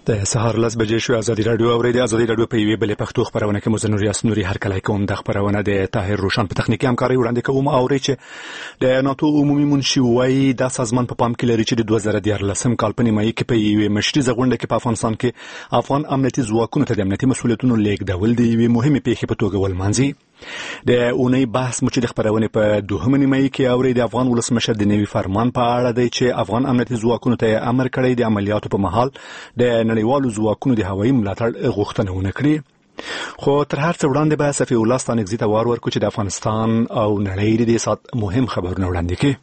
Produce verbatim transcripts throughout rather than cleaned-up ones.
د سهار لس بجې شو. ازادي راډیو اورېدي. ازادي راډیو په یوې بلې پښتو خبرونه کې مزنور یاسنوري هر کله کوم د خبرونه د طاهر روشن په تخنیکی همکاري وړاندې کوم. اوري چې د ناتو عمومي منشي وایي د سازمان په پام کې لري چې د دوه زره دیارلسم کال په نیمایي کې په یوې مشري غونډه کې په افغانستان کې افغان امنیتي ځواکونو ته د امنیتي مسولیتونو لیږدول د یوې مهمې پیښې په توګه ولمانځي. د اونۍ بحث مو چې د خبرونه په دوهمه نیمایي کې اوري د افغان ولسمشر د نوي فرمان په اړه دی چې افغان امنیتي ځواکونو ته امر کړی د عملیاتو په مهال د نړیوالو ځواکونو د هوایي ملاتړ غوښتنه ونه کړي. خو تر هر څه وړاندې به صفي الله ستانکزي ته وار ورکړو چې د افغانستان او نړۍ د سات مهم خبرونه وړاندې کړي.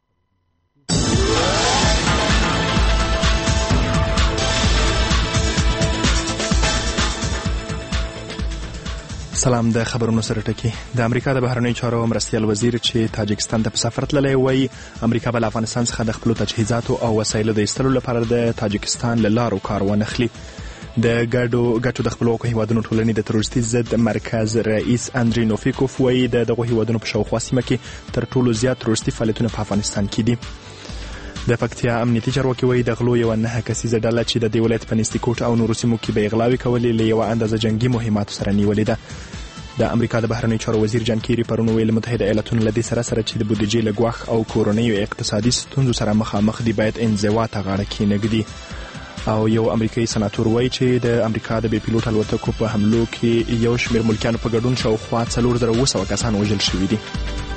سلام. د خبرونو سره ټکی. د امریکا د بهرنیو چارو مرستیال وزیر چې تاجکستان ته په سفر تللی وایي امریکا به له افغانستان څخه د خپلو تجهیزاتو او وسایلو د ایستلو لپاره د تاجکستان له لارو کار وانخلي. د ګډو ګټو د خپلواکو هیوادونو ټولنې د تروریستي ضد مرکز رئیس اندری نوفیکوف وایي د دغو هیوادونو په شاوخوا سیمه کې تر ټولو زیات تروریستي فعالیتونه په افغانستان کې دي. د پکتیا امنیتي چارواکي وایي د غلو یو نه کسیزه ډله چې د دې ولایت په نستیکوټ او نورو سیمو کې به اغلاوي کولې له یو اندازه جنگي مهماتو سره نیولې ده. د امریکا د بهرنیو چارو وزیر جان کیری پرون ویل متحده ایالاتونه له دې سره سره چې د بودیجې لګواخ او کورونیو اقتصادي ستونزو سره مخامخ دي باید انزوا ته غاړه کېنږدي. او یو امریکایي سناتور وایي چې د امریکا د بې پیلوټ الوتکو په حملو کې یو شمېر ملکیانو په ګډون شاوخوا څلور زره اوه سوه کسان وژل شوي دي.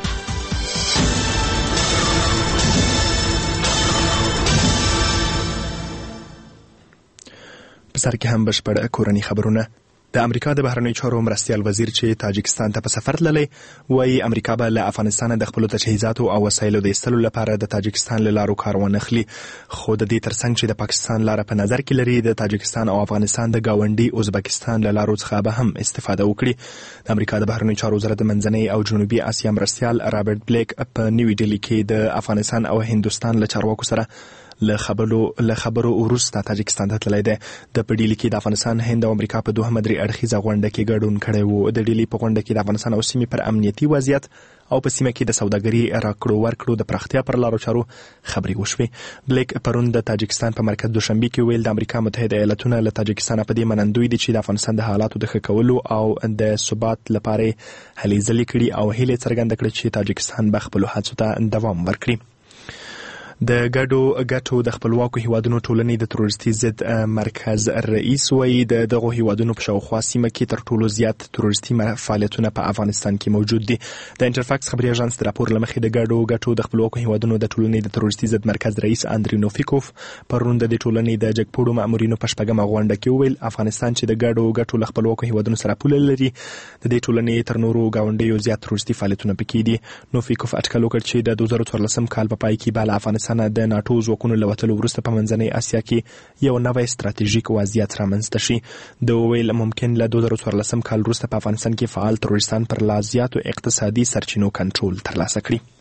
په سر کې هم بشپړ کورني خبرونه. د امریکا د بهرنیو چارو مرستیال وزیر چې تاجکستان ته په سفر تللی وایي امریکا به له افغانستان د خپلو تجهیزاتو او وسایلو د ایستلو لپاره د تاجکستان له لارو کار وانخلي. خو د دې ترڅنګ چې د پاکستان لاره په نظر کې لري د تاجکستان او افغانستان د ګاونډي ازبکستان له لارو څخه به هم استفاده وکړي. د امریکا د بهرنیو چارو وزارت د منځنۍ او جنوبي اسیا مرستیال رابرټ بلیک په نیوي ډیلي کې د افغانستان او هندوستان له چارواکو سره له خبرو له خبرو وروسته تاجکستان ته تللی دی. د په ډیلي کې د افغانستان، هند او امریکا په دوهمه درې اړخیزه غونډه کې ګډون کړی و. د ډیلي په غونډه کې د افغانستان او سیمې پر امنیتي وضعیت او په سیمه کې د سوداګري راکړو ورکړو د پراختیا پر لارو چارو خبرې وشوې. بلیک پرون د تاجکستان په مرکز دوشنبه کې ویل د امریکا متحده ایالاتونه له تاجکستان په دې منندوی دي چې د افغانستان د حالاتو د ښه کولو او د ثبات لپاره هلې ځلې کړي او هیله څرګنده کړې چې تاجکستان به خپلو هڅو ته دوام ورکړي. د ګډو ګټو د خپلواکو هیوادونو ټولنې د تروریستي ضد مرکز رئیس وایي د دغو هیوادونو په شاوخوا سیمه کې تر ټولو زیات تروریستي فعالیتونه په افغانستان کې موجود دي. د انټرفاکس خبري اژانس د راپور له مخې د ګډو ګټو د خپلواکو هیوادونو د ټولنې د تروریستي ضد مرکز رئیس اندری نوفیکوف پرون د ټولنې د جګپوړو مامورینو په شپږمه غونډه کې ویل افغانستان چې د ګډو ګټو له خپلواکو هیوادونو سره پوله لري د دې ټولنې تر نورو ګاونډیو زیات تروریستي فعالیتونه پکې دي. نوفیکوف اټکل وکړ چې د دوه زره څوارلسم کال په پای کې به له افغانستان د ناټو ځواکونو له وتلو وروسته په منځنۍ اسیا کې یو نوی ستراتیژیک وضعیت رامنځته شي. د ویل ممکن له دوه زره څوارلسم کال وروسته په افغانستان کې فعال تروریستان پر لا زیاتو اقتصادي سرچینو کنټرول ترلاسه کړي.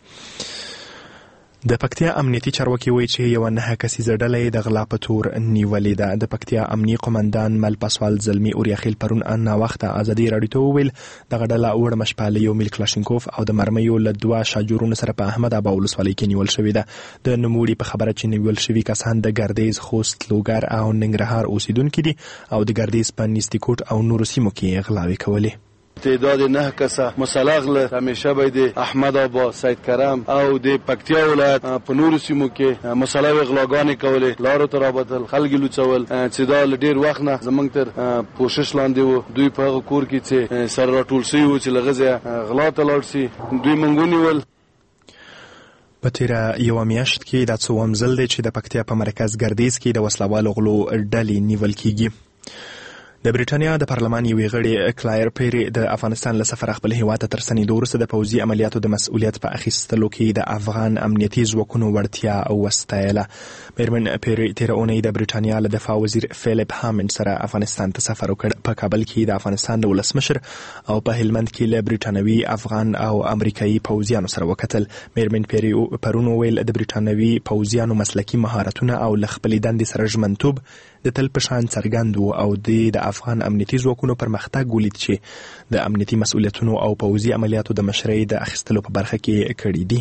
د پکتیا امنیتي چارواکي وایي چې یو نه کسیزه ډله د غلا په تور نیولې ده. د پکتیا امنیي قومندان مل پاسوال زلمی اوریاخیل پرون ناوخته ازادي راډیو ته وویل دغه ډله وړ مشپاله یو میل کلاشینکوف او د مرمیو له دوه شاجورونو سره په احمد ابا ولسوالۍ کې نیول شوې ده. د نوموړي په خبره چې نیول شوي کسان د ګردیز، خوست، لوګر او ننګرهار اوسیدونکي دي او د ګردیز په نیستیکوټ او نورو سیمو کې غلاوې کولې. تعداد نه کسه مسلغ له همیشه به د احمد آبا، سید کرم او د پکتیا ولایت په نورو سیمو کې مسلغ غلاګانې کولې، لارو ته رابطل، خلک لوڅول چې دا ډېر وخت نه زمونږ تر پوښښ لاندې وو. دوی په هغه کور کې چې سره راټول شوي وو چې له غځې غلا ته لاړ شي دوی موږ ونیول. په تیره یوه میاشت کې دا څووم ځل دی چې د پکتیا په مرکز ګردیز کې د وسلوالو غلو ډلې نیول کیږي. د بریټانیا د پارلمان یوې غړي کلایر پیری د افغانستان له سفر خپل هیواد ته تر ستنېدو وروسته د پوځي عملیاتو د مسؤلیت په اخیستلو کې د افغان امنیتي ځواکونو وړتیا وستایله. میرمن پیری تیره اونۍ د بریټانیا له دفاع وزیر فیلیپ هامند سره افغانستان ته سفر وکړ. په کابل کې د افغانستان د ولسمشر او په هلمند کې له بریټانوي، افغان او امریکایي پوځیانو سره وکتل. میرمن پیری پرون ویل د بریټانوي پوځیانو مسلکي مهارتونه او له خپلې دندې سره ژمنتوب د تل په شان څرګند و او د افغان امنیتي ځواکونو پرمختګ ولید چې د امنیتي مسؤلیتونو او پوځي عملیاتو د مشرۍ د اخیستلو په برخه کې کړي دي.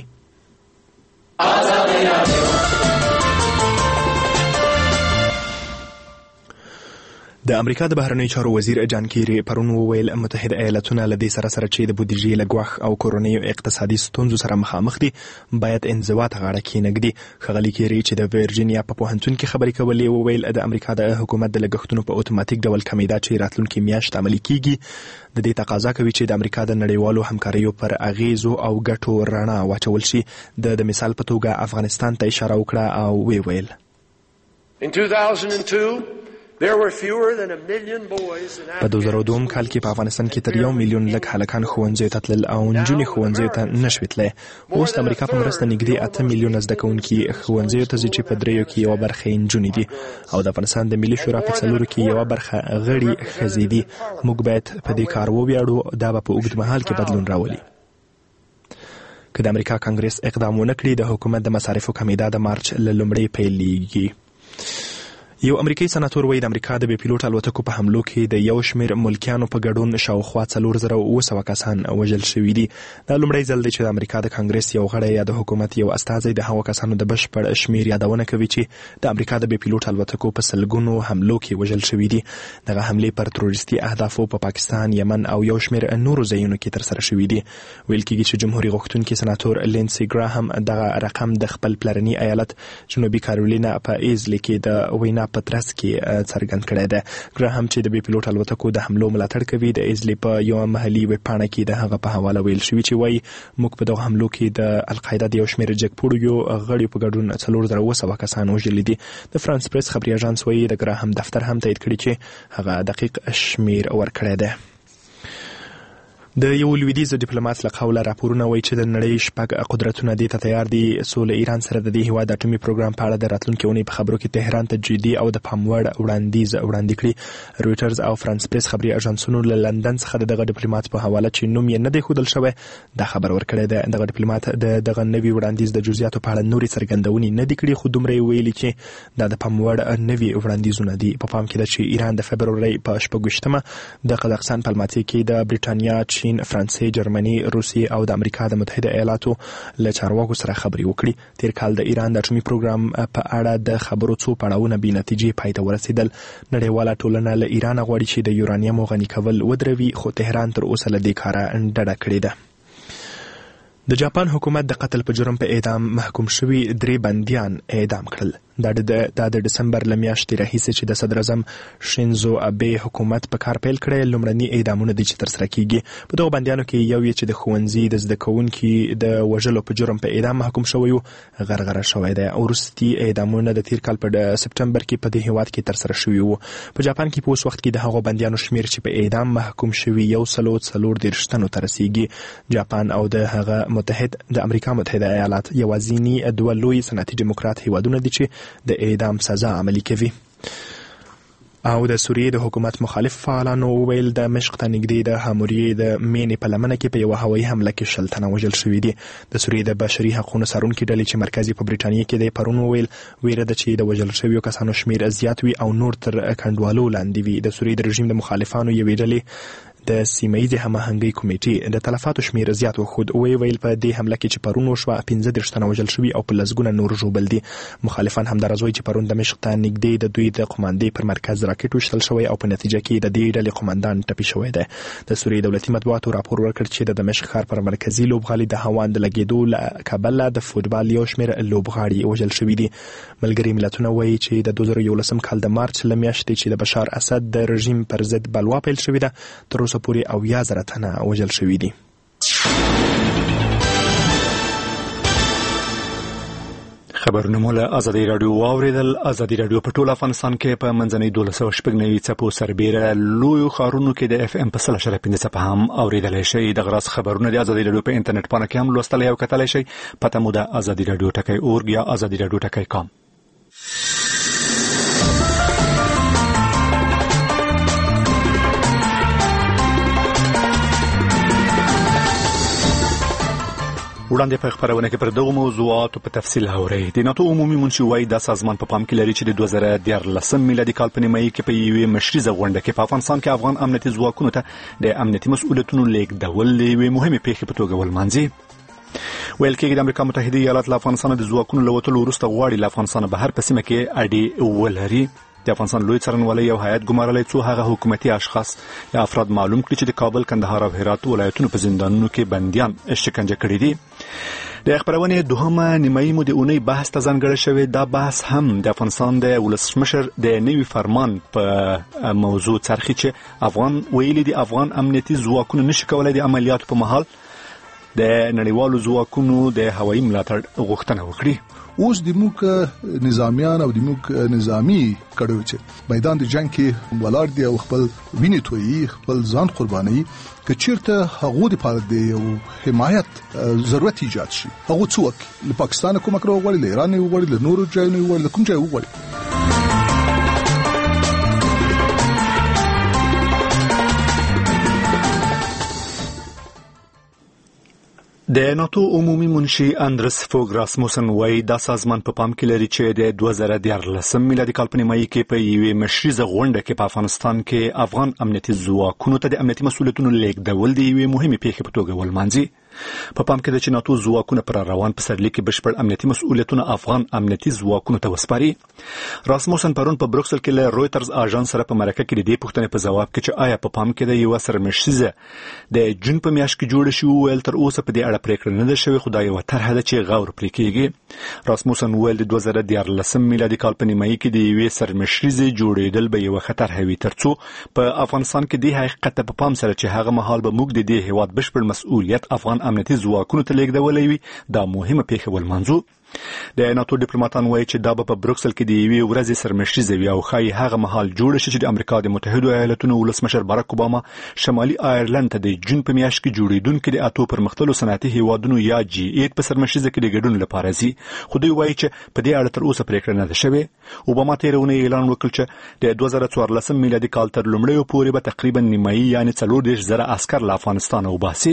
د امریکا د بهرنیو چارو وزیر جان کیری پرون وویل متحده ایالاتونه له دې سره سره چې د بودیجې له ګواښ او کورنیو اقتصادي ستونزو سره مخامخ دي باید انزوا ته غاړه کېنږدي. ښاغلي کیری چې د ورجینیا په پوهنتون کې خبرې کولې وویل د امریکا د حکومت د لګښتونو په اتوماتیک ډول کمیدا چې راتلونکي میاشت عملي کیږي د دې تقاضا کوي چې د امریکا د نړیوالو همکاریو پر اغیزو او ګټو رڼا واچول شي. د مثال په توګه افغانستان ته اشاره وکړه او وی ویل In two thousand two There were fewer than a million boys in په دوه زره دوه کال کې په افغانستان کې تر یو میلیون لږ هلکان ښوونځیو ته تلل او نجونې ښوونځیو ته نشوې تللی. اوس د امریکا په مرسته نږدې اته میلیونه زده کوونکي ښوونځیو ته ځي چې په دریو کې یوه برخه یې نجونې دي او د افغانستان د ملي شورا په څلورو کې یوه برخه غړي ښځې دي. موږ باید په دې کار وویاړو. دا به په اوږد مهال کې بدلون راولي. که د امریکا کانګرس اقدام ونه کړي د حکومت د مصارفو کمیدا د مارچ له لومړۍ پیلېږي. یو امریکایي سناتور وایي د امریکا د بې پیلوټ الوتکو په حملو کې د یو شمېر ملکیانو په ګډون شاوخوا څلور زره اوه سوه کسان وژل شوي دي. دا لومړی ځل دی چې د امریکا د کانګرس یو غړی یا د حکومت یو استازی د هغو کسانو د بشپړ شمېر یادونه کوي چې د امریکا د بې پیلوټ الوتکو په سلګونو حملو کې وژل شوي دي. دغه حملې پر تروریستي اهدافو په پاکستان، یمن او یو شمېر نورو ځایونو کې ترسره شوي دي. ویل کېږي چې جمهوري غوښتونکي سناتور لینسي ګراهم دغه رقم د خپل پلرني ایالت جنوبي کارولینا په ایزلی کې د وینا په ترڅ کې څرګند کړی دی. ګراهم چې د بې پیلوټ الوتکو د حملو ملاتړ کوي د ایزلی په یوه محلي ویبپاڼه کې د هغه په حواله ویل شوي چې وایي موږ په دغه حملو کې د القاعده د یو شمېر جګپوړیو غړیو په ګډون څلور زره اوه سوه کسان وژلي دي. د فرانس پریس خبري اژانس وایي د ګراهم دفتر هم تایید کړي چې هغه دقیق شمېر ورکړی دی. د یو لویدیځ ډیپلومات له قوله راپورونه وایي چې د نړۍ شپږ قدرتونه دې ته تیار دي څو له ایران سره د دې هیواد د اټومي پروګرام په اړه د راتلونکي اونۍ په خبرو کې تهران ته جدي او د پام وړ وړاندیز وړاندې کړي. رویټرز او فرانس پریس خبري اژانسونو له لندن څخه دغه ډیپلومات په حواله چې نوم یې نه دی ښودل شوی دا خبر ورکړی دی. دغه ډیپلومات د دغه نوي وړاندیز د جزئیاتو په اړه نورې څرګندونې نه دي کړي، خو دومره یې ویلي چې دا د پام وړ نوي وړاندیزونه دي. په پام کې ده چې ایران د فبرورۍ په شپږویشتمه د قزاقستان په الماتې کې د برېټانیا، چین، فرانسې، جرمني، روسیې او د امریکا د متحده ایالاتو له چارواکو سره خبرې وکړي. تیر کال د ایران د اټومي پروګرام په اړه د خبرو څو پړاوونه بې نتیجې پای ته ورسېدل. نړیواله ټولنه له ایران غواړي چې د یورانیمو غني کول ودروي، خو تهران تر اوسه له دې کاره ډډه کړې ده. د جاپان حکومت د قتل په جرم په اعدام محکوم شوي درې بندیان اعدام کړل. دا د ډسمبر له میاشتې راهیسې چې د صدر اعظم شینزو ابې حکومت په کار پیل کړی لومړني اعدامونه دي چې ترسره کیږي. په دغو بندیانو کې یو یې چې د ښوونځي د زده کوونکي د وژلو په جرم په اعدام محکوم شوی و غرغره شوی دی. وروستي اعدامونه د تیر کال په سپټمبر کې په دې هیواد کې ترسره شوي وو. په جاپان کې په اوس وخت کې د هغو بندیانو شمیر چې په اعدام محکوم شوي یو سلو څلور دېرش تنو ته رسیږي. جاپان او د هغه متحد د امریکا متحده ایالات یوازیني دوه لوی صنعتي ډیموکرات هیوادونه دي چې د اعدام سزا عملي کوي. او د سوریې د حکومت مخالف فعالانو وویل د مشق ته نږدې د حمورې د مینې په لمنه کې په یوه هوایي حمله کې شل تنه وژل شوي دي. د سوریې د بشري حقونو څارونکي ډلې چې مرکز یې په برېټانیا کې دی پرون وویل ویره ده چې د وژل شویو کسانو شمیر زیات وي او نور تر کنډوالو لاندې وي. د سوریې د رژیم د مخالفانو یوې ډلې د سیمهیزې هماهنګۍ کمیټې د تلفاتو شمیر زیات وښود. وی ویل په دې حمله کې چې پرون وشوه پنځه دېرش تنه وژل شوي او په لسګونه نور ژوبل دي. مخالفان همداراز وایي چې پرون د مشق ته نږدې د دوی د قماندې پر مرکز راکټ ویشتل شوی او په نتیجه کې د دې ډلې قماندان ټپي شوی دی. د سوریې دولتي مطبوعاتو راپور ورکړ چې د دمشق ښار پر مرکزي لوبغالي د هاوان د لګېدو له کبله د فوټبال یو شمېر لوبغاړي وژل شوي دي. ملګري ملتونه وایي چې د دوه زره یولسم کال د مارچ له میاشتې چې د بشار اسد د رژیم پر ضد بلوا پیل شوې ده تر اوسه پورې اویا زره تنه وژل شوي دي. خبرونه مو له ازادي راډیو واوریدل. ازادي راډیو په ټول افغانستان کې په منځنۍ دولس سوه شپږ نوي څپو سربیره لویو ښارونو کې د اف ام په سل اشاریه پنځه څپه هم اوریدلی شئ. دغه راز خبرونه د ازادي راډیو په انټرنیټ پاڼه کې هم لوستلی او کتلی شئ. پته مو ده ازادي راډیو ټکی اورګ یا ازادي راډیو ټکی کام. وړاندې په خبرونه کې پر دغو موضوعاتو په تفصیل اورئ. د ناتو عمومي منشي وایي دا سازمان په پام کې لري چې د دوه زره دیارلسم میلادي کال په نیمایي کې په یوې مشریزه غونډه کې په افغانستان کې افغان امنیتي ځواکونو ته د امنیتي مسؤلیتونو لیږدول د یوې مهمې پیښې په توګه ولمانځي. ویل کېږي د امریکا متحده ایالات له افغانستان د ځواکونو له وتلو وروسته غواړي له افغانستان بهر په سیمه کې اډې ولري. د افغانستان لوی څارنوالۍ یو هیئت ګمارلی څو هغه حکومتي اشخاص یا افراد معلوم کړي چې د کابل، کندهار او هرات ولایتونو په زندانونو کې بندیان شکنجه کړي دي. د خبرونې دوهمه نیمایي مو د اونۍ بحث ته ځانګړی شوی. دا بحث هم د افغانستان د ولسمشر د نوي فرمان په موضوع څرخي چې افغان ویلي دي افغان امنیتي ځواکونه نشي کولای د عملیاتو په مهال د نړیوالو ځواکونو د هوایي ملاتړ غوښتنه وکړي. اوس د موږ نظامیان او د موږ نظامی کډو چې میدان د جنگ کې ولاړ دي او خپل وینې تویي، خپل ځان قرباني، که چیرته هغه د پاره دی او حمایت ضرورت ایجاد شي، هغه څوک له پاکستان کومه کړو غواړي، له ایران وغواړي، له نورو ځایونو وغواړي، له کوم ځای وغواړي. د ناتو عمومي منشي اندرس فوګ راسموسن وایي دا سازمان په پام کې لري چې د دوه زره دیارلسم میلادي کال په نیمایي کې په یوې مشریزه غونډه کې په افغانستان کې افغان امنیتي ځواکونو ته د امنیتي مسؤلیتونو لیږدول د یوې مهمې پیښې په توګه ولمانځي. په پام کې ده چې ناتو ځواکونه پر روان پسرلي کې بشپړ امنیتي مسؤلیتونه افغان امنیتي ځواکونو ته وسپاري. راسموسن پرون په بروکسل کې له رويټرز اژانس سره په مرکه کې د دې پوښتنې په ځواب کې چې آیا په پام کې ده یو سرمشریزه د جون په میاشت کې جوړ شي ویل تر اوسه په دې اړه پریکړه نه ده شوې، خو دا یو طرحه ده چې غور پرې کېږي. راسموسن ویل د دوه زره دیارلسم میلادي کال په نیمایي کې د یوې سرمشریزه جوړېدل به یو خطر هوي ترڅو په افغانستان کې د حقیقت په پام سره چې هغه مهال به موږ د دې هیواد بشپړ مسؤلیت افغان امنیتي ځواکونو ته لیږدولی وي، دا مهمه پیښه ولمانځو. د ناتو ډیپلوماټان وایي چې دا به په بروکسل کې د یوې ورځې سرمشریزه وي او ښایي هغه مهال جوړ شي چې د امریکا د متحدو ایالاتونو ولسمشر باراک اوباما شمالي آیرلند ته د جون په میاشت کې جوړیدونکو د اتو پرمختللو صنعتي هیوادونو یا جی ایټ په سرمشریزه کې د ګډون لپاره ځي، خو دوی وایي چې په دې اړه تر اوسه پریکړه نه ده شوې. اوباما تېره اونۍ اعلان وکړ چې د دوه زره څوارلسم میلادي کال تر لومړیو پورې به تقریبا نیمایي یعنې څلور دېرش زره عسکر له افغانستانه وباسي.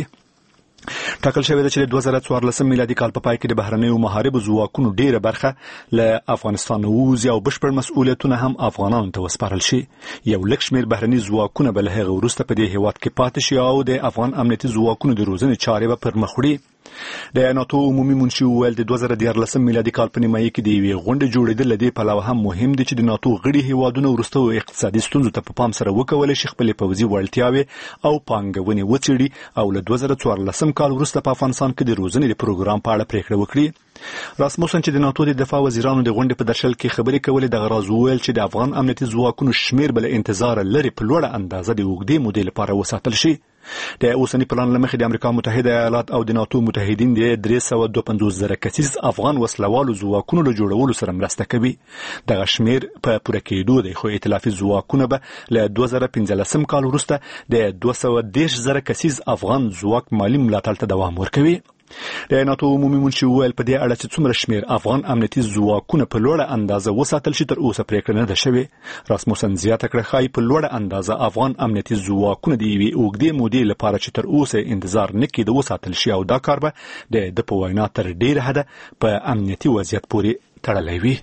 ټاکل شوی ده چې د دوه زره څوارلسم میلادي کال په پای کې د بهرنیو محاربو ځواکونو ډیره برخه له افغانستان ووځي او بشپړ مسؤلیتونه هم افغانانو ته وسپارل شي. یو لږ شمېر بهرني ځواکونه به له هغه وروسته په دې هیواد کې پاتې شي او د افغان امنیتي ځواکونو د روزنې چارې به پر مخ وړي. د ناتو عمومي منشي ویل د دوه زره دیارلسم میلادي کال په نیمایي کې د یوې غونډې جوړېدل له دې پلوه هم مهم دي چې د ناتو غړي هیوادونه وروسته اقتصادي ستونزو ته په پام سره وکولی شي خپلې پوځي وړتیاوې او پانګونې وڅېړي او له دوه زره څوارلسم کال وروسته په افغانستان کې د روزنې د پروګرام په اړه پریکړه وکړي. راسموسن چې د ناتو د دفاع وزیرانو د غونډې په درشل کې خبرې کولې د غراض ویل چې د افغان امنیتي ځواکونو شمیر بل انتظار لري په لوړه اندازه د اوږدې مودې لپاره وساتل شي. د اوسنی پلان لمخې د امریکا متحده ایالات او د ناتو متحدین د درې سوه دوه پنځوس زره کسیز افغان وسلوالو ځواکونو له جوړولو سره مرسته کوي. دغه شمیر په پوره کېدو دی خو ائتلافي ځواکونه به له دوه زره پنځلسم کال وروسته د دوه سوه دېرش زره کسیز افغان ځواک مالي ملاتړ ته دوام ورکوي. د ناتو عمومي منشي ویل په دې اړه چې څومره شمیر افغان امنیتي ځواکونه په لوړه اندازه وساتل شي تر اوسه پریکړه نه ده شوې. راسموسن زیاته کړه ښایي په لوړه اندازه افغان امنیتي ځواکونه د یوې اوږدې مودې لپاره چې تر اوسه انتظار نه کېده وساتل شي او دا کار به د ده په وینا تر ډېره حده په امنیتي وضعیت پورې تړلی وي.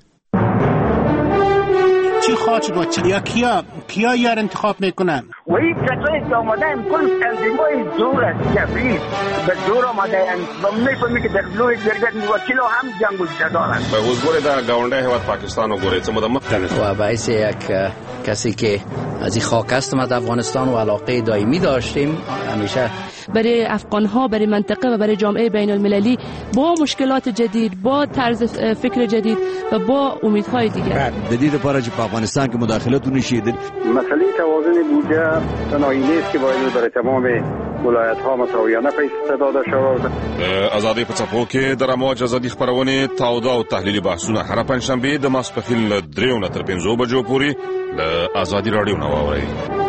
چی خواهد شد و چی یا کیا کیا یار انتخاب میکنن و این کسایی که آمده هم کل تنظیمای دور است جبریل به دور آمده هم و میفهمی که در بلوی جرگت وکیل هم جنگ و جدارن به حضور در گاونده هیواد پاکستان و گوریت مدمت و باعث یک کسی که از این خاک هستم از افغانستان و علاقه دائمی داشتیم همیشه برای افغان‌ها، برای منطقه و برای جامعه بین المللی با مشکلات جدید، با طرز فکر جدید و با امیدهای دیگر. جدید پاره چې په افغانستان کې مداخلت ونشي. مسئله توازن بودجه تنهایی نیست که باید برای تمام ولایت‌ها مساویانه پیش داده شود. آزادی په څپو کې د رموج ازادي خبرونه تاوده او تحلیلي بحثونه هر پنځشنبه د ماسپښین له دریو نه تر پنځو بجو پورې د آزادي رادیو نه واورئ.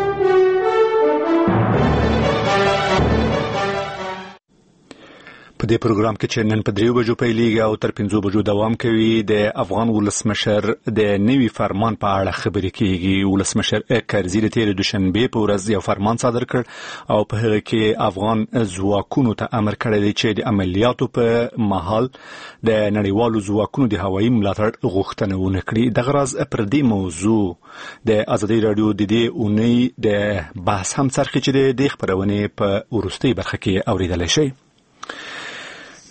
په دې پروګرام کې چې نن په دریو بجو پیلېږي او تر پنځو بجو دوام کوي د افغان ولسمشر د نوي فرمان په اړه خبرې کیږي. ولسمشر کرزي د تېرې دوشنبې په ورځ یو فرمان صادر کړ او په هغه کې افغان ځواکونو ته امر کړی دی چې د عملیاتو په مهال د نړیوالو ځواکونو د هوایي ملاتړ غوښتنه ونه کړي. دغه راز پر دې موضوع د ازادي رادیو د دې اونۍ د بحث هم څرخي چې د دې خبرونې په وروستۍ برخه کې اوریدلی شئ.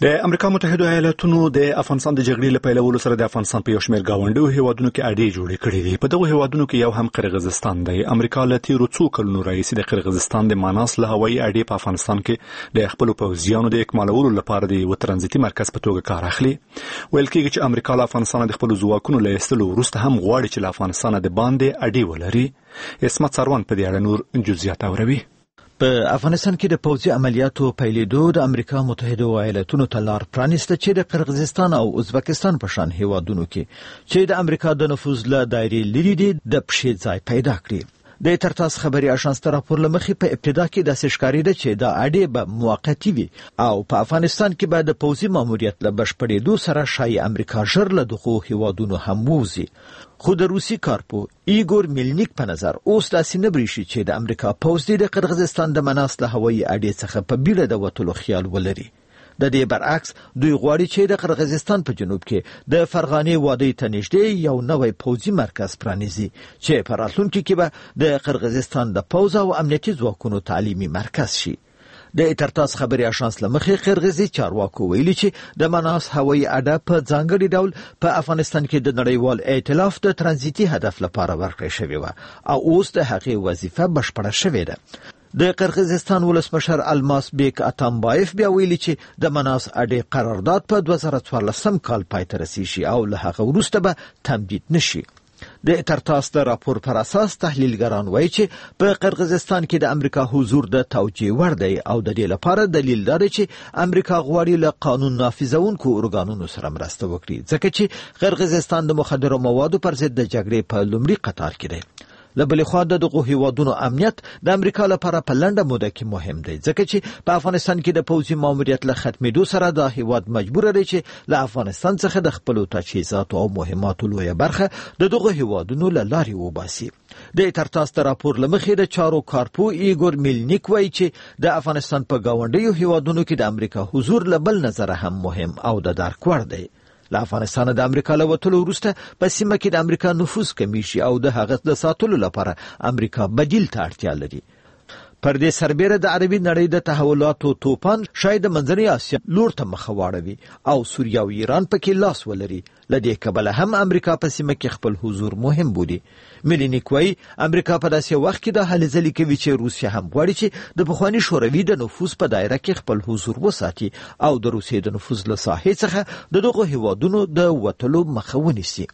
د امریکا متحده ایالاتونو د افغانستان د جګړې له پیلولو سره د افغانستان په یو شمېر ګاونډیو هیوادونو کې اړیکې جوړې کړې دي. په دغه هیوادونو کې یو هم قرغیزستان دی. امریکا له تیرو څو کلونو راهیسې د قرغیزستان د ماناس له هوایي اډې په افغانستان کې د خپلو پوځیانو د اکمالولو لپاره د یو ترانزیتي مرکز په توګه کار اخلي. ویل کېږي چې امریکا له افغانستان د خپلو ځواکونو له ایستلو وروسته هم غواړي چې له افغانستان د باندې اډې ولري. اسمت سروان په دې اړه نور جزئیات اوري. په افغانستان کې د پوځي عملیاتو پیلېدو د امریکا متحده ایالاتونو ته لار پرانیسته چې د قرغیزستان او ازبکستان په شان هیوادونو کې چې د امریکا د نفوذ له دایرې لري دي د پښې ځای پیدا کړي. د ترتاس خبري آژانس ته راپور لمخې په ابتدا کې د ښکارېده چې د اډې به موقتی وي او په افغانستان کې به د پوځي ماموریت له بشپړېدو سره شای امریکا ژر له دغو هیوادونو هم ووځي. خو د روسي کارپو ایګور میلنیک په نظر اوس داسې نه بریښي چې د امریکا پوځ د قرغیزستان د مناس له هوایي اډې څخه په بیړه د وتلو خیال ولري. د دې برعکس دوی غواړي چې د قرغیزستان په جنوب کې د فرغانې وادي ته نږدې یو نوی پوځي مرکز پرانیزي چې په راتلونکي کې به د قرغیزستان د پوځ او امنیتي ځواکونو تعلیمي مرکز شي. د ترتاس خبري آژانس لمخې قرغیزي چارواکو ویلي چې د مناس هوایي اډه په ځانګړي ډول په افغانستان کې د نړیوال ائتلاف د ترانزیتي هدف لپاره ورکړل شوې و او اوس د هغې وظیفه بشپړه شوې ده. د قرغیزستان ولسمشر الماس بیک اتامبایف بیا ویلي چې د مناس اډې قرارداد په دوه زره څوارلسم کال پای ته رسیږي او له هغه وروسته به تمدید نشي. د ترتاس د راپور پر اساس تحلیلګران وایي چې په قرغیزستان کې د امریکا حضور د توجیه وړ دی او د دې لپاره دلیل لري چې امریکا غواړي له قانون نافذونکو ارګانونو سره مرسته وکړي ځکه چې قرغیزستان د مخدرو موادو پر ضد د جګړې په لومړي قطار کې دی. له بلې خوا د دغو هیوادونو امنیت د امریکا لپاره په لنډه موده کې مهم دی ځکه چې په افغانستان کې د پوځي ماموریت له ختمېدو سره دا هیواد مجبور دی چې له افغانستان څخه د خپلو تجهیزاتو او مهماتو لویه برخه د دغو هیوادونو له لارې وباسي. د ترتاس د راپور لمخې د چارو کارپو ایګور میلنیک وایي چې د افغانستان په ګاونډیو هیوادونو کې د امریکا حضور له بل نظره هم مهم او د درک وړ دی. له افغانستان د امریکا له وتلو وروسته په سیمه کې د امریکا نفوذ کمیږي او د هغه د ساتلو لپاره امریکا بدیل ته اړتیا لري. پر دې سربېره د عربي نړۍ د تحولاتو توپان شاید د منځنۍ اسیا لور ته مخ واړوي او سوریه او ایران پکې لاس ولري. له دې کبله هم امریکا په سیمه کې خپل حضور مهم بولي. میلینیک وایي امریکا په داسې وخت کې د هلې ځلې کوي چې روسیه هم غواړي چې د پخواني شوروي د نفوذ په دایره کې خپل حضور وساتي او د روسیې د نفوذ له ساحې څخه د دغو هیوادونو د وتلو مخه ونیسي.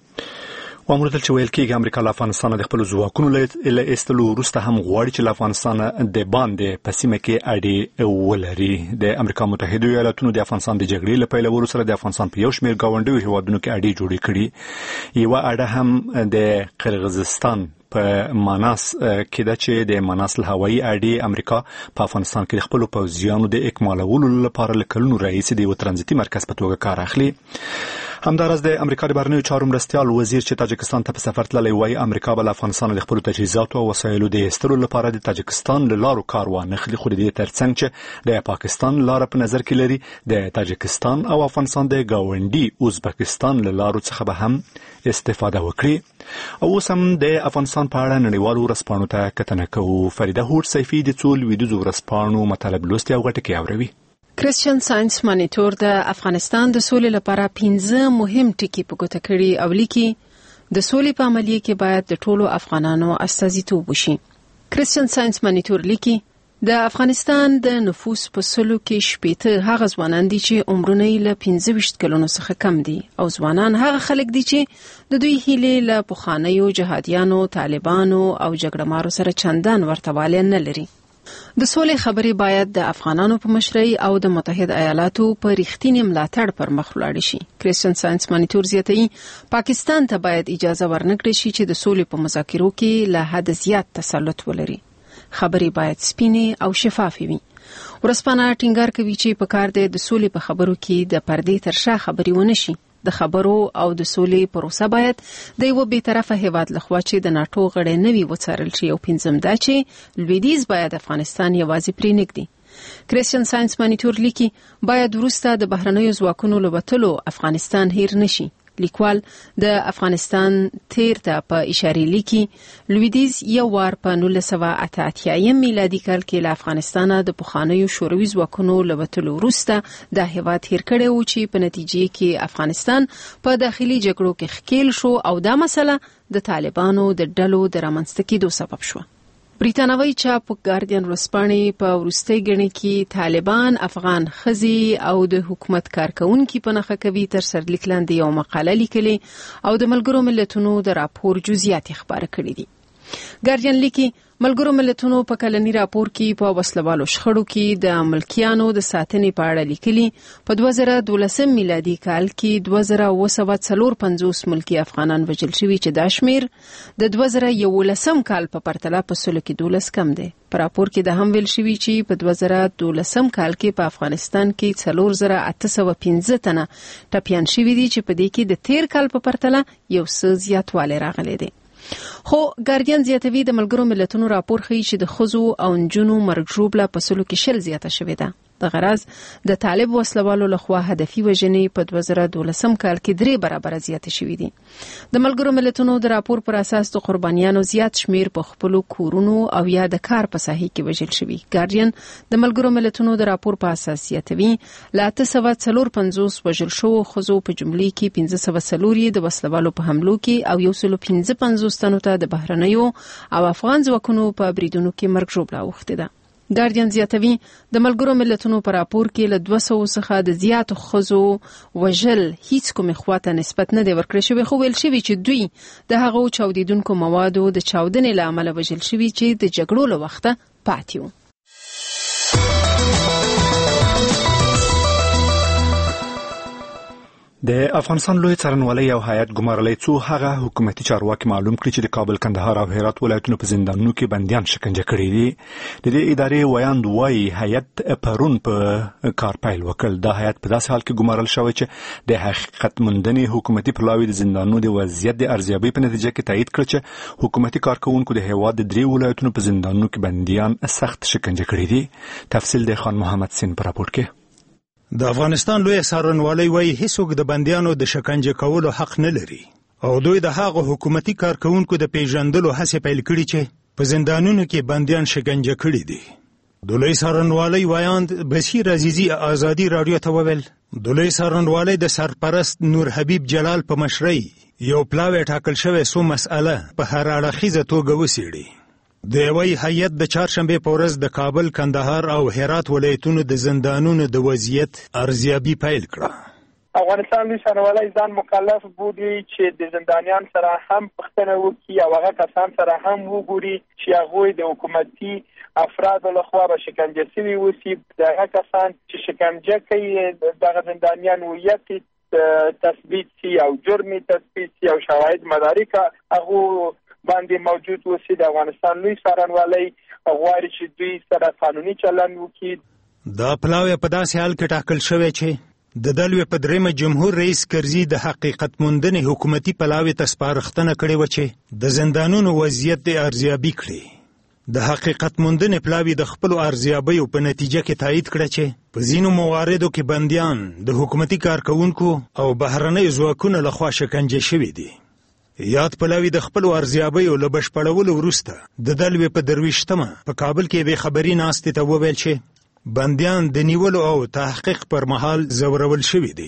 وامردل چې ویل کېږي امریکا له افغانستان د خپلو ځواکونو له ایستلو وروسته هم غواړي چې له افغانستان د باندې په سیمه کې اډې ولري. د امریکا متحده ایالاتونو د افغانستان د جګړې له پیلولو سره د افغانستان په یو شمېر ګاونډیو هیوادونو کې اډې جوړې کړي. یوه اډه هم د قرغیزستان په ماناس کې ده چې د ماناس له هوایي اډې امریکا په افغانستان کې د خپلو پوځیانو د اکمالولو لپاره له کلونو راهیسې د یو ترانزیتي مرکز په توګه کار اخلي. همداراز د امریکا د بهرنیو چارو مرستیال وزیر چې تاجکستان ته په سفر تللی وایي امریکا به له افغانستان د خپلو تجهیزاتو او وسایلو د ایستلو لپاره د تاجکستان له لارو کار وانخلي. خو د دې ترڅنګ چې د پاکستان لاره په نظر کې لري د تاجکستان او افغانستان د ګاونډي ازبکستان له لارو څخه به هم استفاده وکړي. او اوس هم د افغانستان په اړه نړیوالو ورځپاڼو ته کتنه کوو. فریده هوډ سیفي د څو لویدیځو ورځپاڼو مطالب لوستي او غټه کې اوري. کریسچن ساينس مانیټور د افغانستان د سولې لپاره پنځه مهم ټکي په ګوته کړي او لیکي د سولې په عملیه کې باید د ټولو افغانانو استازیتوب وشي. کریسچن ساينس مانیټور لیکي د افغانستان د نفوس په سلو کې شپېته هغه ځوانان دي چې عمرونه یې له پنځه ویشت کلونو څخه کم دي او ځوانان هغه خلک دي چې د دوی هیلې له پخوانیو جهادیانو، طالبانو او جګړه مارو سره چندان ورتوالی نه لري. د سولې خبرې باید د افغانانو په مشرۍ او د متحده ایالاتو په رښتینې ملاتړ پر مخ ولاړ شي. کریسچن ساينس مانیټور زیاتوي پاکستان ته باید اجازه ورنکړي شي چې د سولې په مذاکرو کې له حد زیات تسلط ولري. خبرې باید سپینې او شفافې وي. ورځپاڼه ټینګار کوي چې په کار دی د سولې په خبرو کې د پردې تر شا خبرې ونه شي. د خبرو او د سولې پروسه باید د یو بیطرفه هیواد لخوا چې د ناتو غړی نه وي وڅارل شي او پنځم دا چې لویدیځ باید افغانستان یوازې پرې نږدي. کریسچن ساينس مانیټور لیکي باید وروسته د بهرنیو ځواکونو له وتلو افغانستان هیر نشي. لیکوال د افغانستان تیر ته په اشاره لیکي لویدیز یو وار په نولس سوه اته اتیا میلادي کال کې له افغانستانه د پخوانیو شوروي ځواکونو له وتلو وروسته د هیواد هیر کړی و چې په نتیجې کې افغانستان په داخلي جګړو کې ښکیل شو او دا مسله د طالبانو د ډلو د رامنځته کېدو سبب شو. بریتانوي چاپ ګارډین ورځپاڼې په وروستۍ ګڼې کې طالبان افغان ښځې او د حکومت کارکونکي په نښه کوي تر سرلیک لاندې یو مقاله لیکلې او د ملګرو ملتونو د راپور جزئیات خبره کړې دي. ګارډین لیکي ملګرو ملتونو په کلنی راپور کې په وسلوالو شخړو کې د ملکیانو د ساتنې په اړه لیکلي په دوه زره دولسم میلادي کال کې دوه زره اوه سوه څلور پنځوس ملکی افغانان وژل شوي چې دا شمیر د دوه زره یولسم کال په پرتله په سلو کې دولس کم دی. په راپور کې د هم ویل شوي چې په دوه زره دولسم کال کې په افغانستان کې څلور زره اته سوه پنځه تنه ټپیان شوي دي چې په دې کې د تیر کال په پرتله یو څه زیاتوالی راغلی دی. خو ګارډین زیاتوي د ملګرو ملتونو راپور ښیي چې د ښځو او نجونو مرګ ژوبله په سلو کې شل زیاته شوې ده. د غرض د طالب وسلوالو لخوا هدفي وژنې په دوه زره دولسم کال کې درې برابره زیاتې شوې دي. د ملګرو ملتونو د راپور پر اساس د قربانیانو زیات شمیر په خپلو کورونو او یا د کار په ساحه کې وژل شوي. ګارډین د ملګرو ملتونو د راپور په اساس زیاتوي له اته سوه څلور پنځوس وژل شوو ښځو په جملې کې پنځه سوه څلور یې د وسلوالو په حملو کې او یو سل پنځه پنځوس تنو ته د بهرنیو او افغان ځواکونو په بریدونو کې مرګ ژوبله اوښتې ده. ګارډین زیاتوي د ملګرو ملتونو په راپور کې له دوه سوو څخه د زیاتو ښځو وژل هیڅ کومې خواته نسبت نه دی ورکړی شوی، خو ویل شوي چې دوی د هغو چاودیدونکو موادو د چاودنې له امله وژل شوي چې د جګړو له وخته پاتې وو. د افغانستان لوی څارنوالۍ او هیئت ګمارلی څو هغه حکومتي چارواکي معلوم کړي چې د کابل، کندهار او هرات ولایتونو په زندانونو کې بندیان شکنجه کړي دي. د دې ادارې ویاند وایي هیئت پرون په کار پیل وکړ. دا هیئت په داسې حال کې ګمارل شوی چې د حقیقت موندنې حکومتي پلاوي د زندانونو د وضعیت د ارزیابۍ په نتیجه کې تایید کړ چې حکومتي کارکونکو د هیواد د درې ولایتونو په زندانونو کې بندیان سخت شکنجه کړي دي. تفصیل د خان محمد سین په راپور کې. د افغانستان لوی څارنوالۍ وایي هیڅوک د بندیانو د شکنجه کولو حق نه لري او دوی د هغه حکومتي کارکونکو د پیژندلو هڅې پیل کړي چې په زندانونو کې بندیان شکنجه کړي دي. د لوی څارنوالۍ ویاند بشیر عزیزي ازادي راډیو ته وویل د لوی څارنوالۍ د سرپرست نور حبیب جلال په مشرۍ یو پلاوی ټاکل شوی څو مسأله په هر اړخیزه توګه وڅېړي. د یوې هیئت د چهارشنبې په ورځ د کابل، کندهار او هرات ولایتونو د زندانونو د وضعیت ارزیابي پیل کړه. افغانستان لوی څارنوالۍ ځان مکلف بولي چې د زندانیان سره هم پوښتنه وکړي او هغه کسان سره هم وګوري چې هغوی د حکومتي افرادو لخوا به شکنجه شوي اوسي. دغه کسان چې شکنجه کوي دغه زندانیان هویت تثبیت شي او جرم تثبیت شي او شواهد مدارک هغه باندې موجود وسی. د افغانستان لوی څارنوالۍ غواړي چې دوی سره قانوني چلند وکړي. دا پلاوی په داسې حال کې ټاکل شوی چې د دلوي په دریمه جمهور رئیس کرزي د حقیقت موندنې حکومتي پلاوی ته سپارښتنه کړې و چې د زندانونو وضعیت د ارزیابي کړي. د حقیقت موندنې پلاوی د خپل ارزیابیو په نتیجه کې تایید کړه چې په ځینو مواردو کې بندیان د حکومتي کارکونکو او بهرنۍ ځواکونو لخوا شکنجه شوي دي. یاد پلاوی د خپل ارزیابیو له بشپړولو وروسته د دلوي په درویشتمه په کابل کې به خبري ناستې ته وویل چې بندیان د نیولو او تحقیق پر مهال زورول شوي دي.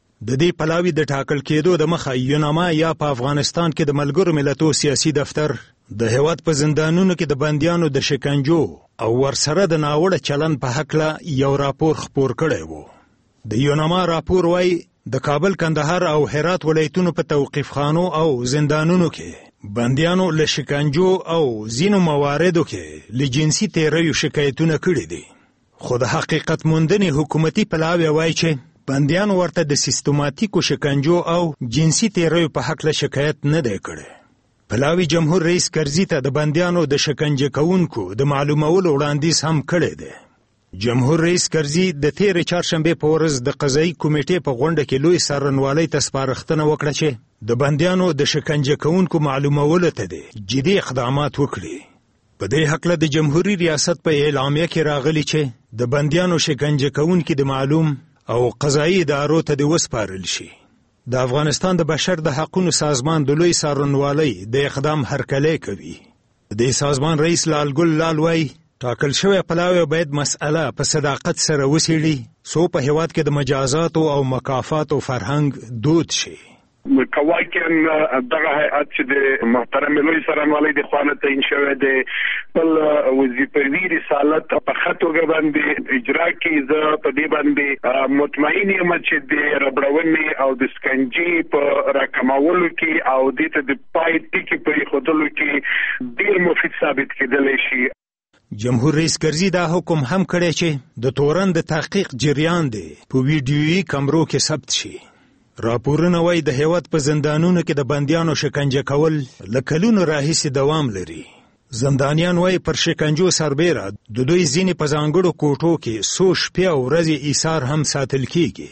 د دې پلاوی د ټاکل کېدو د مخه یوناما یا په افغانستان کې د ملګرو ملتونو سیاسي دفتر د هیواد په زندانونو کې د بندیانو د شکنجو او ورسره د ناوړه چلند په هکله یو راپور خپور کړی وو. د یوناما راپور وایي د کابل، کندهار او هرات ولایتونو په توقیف خانو او زندانونو کې بندیانو له شکنجو او ځینو مواردو کې له جنسي تیریو شکایتونه کړي دي. خو د حقیقت موندنې حکومتي پلاوی وایي چې بندیان ورته د سیستماتیکو شکنجو او جنسي تیریو په هکله شکایت نه دی کړی. پلاوی جمهور رئیس کرزي ته د بندیانو د شکنجه کوونکو د معلومولو وړاندیز هم کړی دی. جمهور رئیس کرزي د تیر چهارشنبې په ورځ د قضایي کمیټې په غونډه کې لوی څارنوالۍ ته سپارښتنه وکړه چې د بندیانو د شکنجه کوونکو معلومولو ته دي جدي اقدامات وکړي. په دې هکله د جمهوریت ریاست په اعلامیه کې راغلی چې د بندیانو شکنجه کوونکو د معلوم او قضایي ادارو ته د وسپارل شي. د افغانستان د بشر د حقوقو سازمان د لوی څارنوالۍ د اقدام هرکلی کوي. د سازمان رئیس لالګل لال وايي ټاکل شوی پلاوی باید مسأله په صداقت سره وڅېړي څو په هیواد کې د مجازاتو او مکافاتو فرهنګ دود شي. کواکن دغه هیئت چې د محترم لوی څارنوالۍ د خوا نه تعیین شوی دی خپل وظیفوي رسالت په ښه توګه باندې اجرا کړي. زه په دې باندې مطمئن یم چې د ربړونې او د سکنجي په راکمولو کې او دې ته د پای ټکي په ایښودلو کې ډېر مفید ثابت کېدلی شي. جمهور رئیس کرزي دا حکم هم کړی چې د تورن د تحقیق جریان دی په ویډیویي کمرو کې ثبت شي. راپورونه وایي د هیواد په زندانونو کې د بندیانو شکنجه کول له کلونو راهیسې دوام لري. زندانیان وایي پر شکنجو سربیره د دوی ځینې په ځانګړو کوټو کې څو شپې او ورځې ایثار هم ساتل کیږي.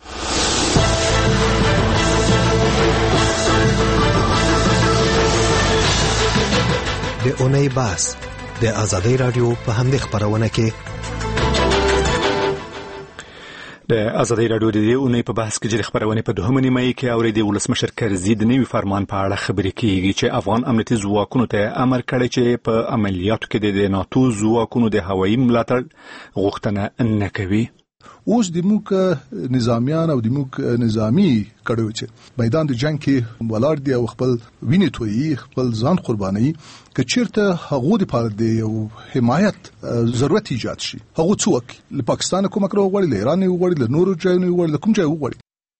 د اونۍ بحث د آزادۍ راډیو په همدې خپرونه کې د آزادۍ راډیو د دې اونۍ په بحث کې چې خبرونه په دوهمه نیمه کې اورېدي ولسمشر کرزي د نوي فرمان په اړه خبرې کوي چې افغان امنیتي ځواکونو ته امر کړی چې په عملیاتو کې د ناتو ځواکونو د هوایي ملاتړ غوښتنه نه کوي. اوس د موږ نظامیان او د موږ نظامی کډو چې میدان د جنگ کې ولاړ دي او خپل ویني توي خپل ځان قرباني که چیرته هغه د پاره دی او حمایت ضرورت ایجاد شي هغه څوک له پاکستان کوم کړو غوړي له ایران غوړي له نورو ځایونو غوړي له کوم ځای غوړي.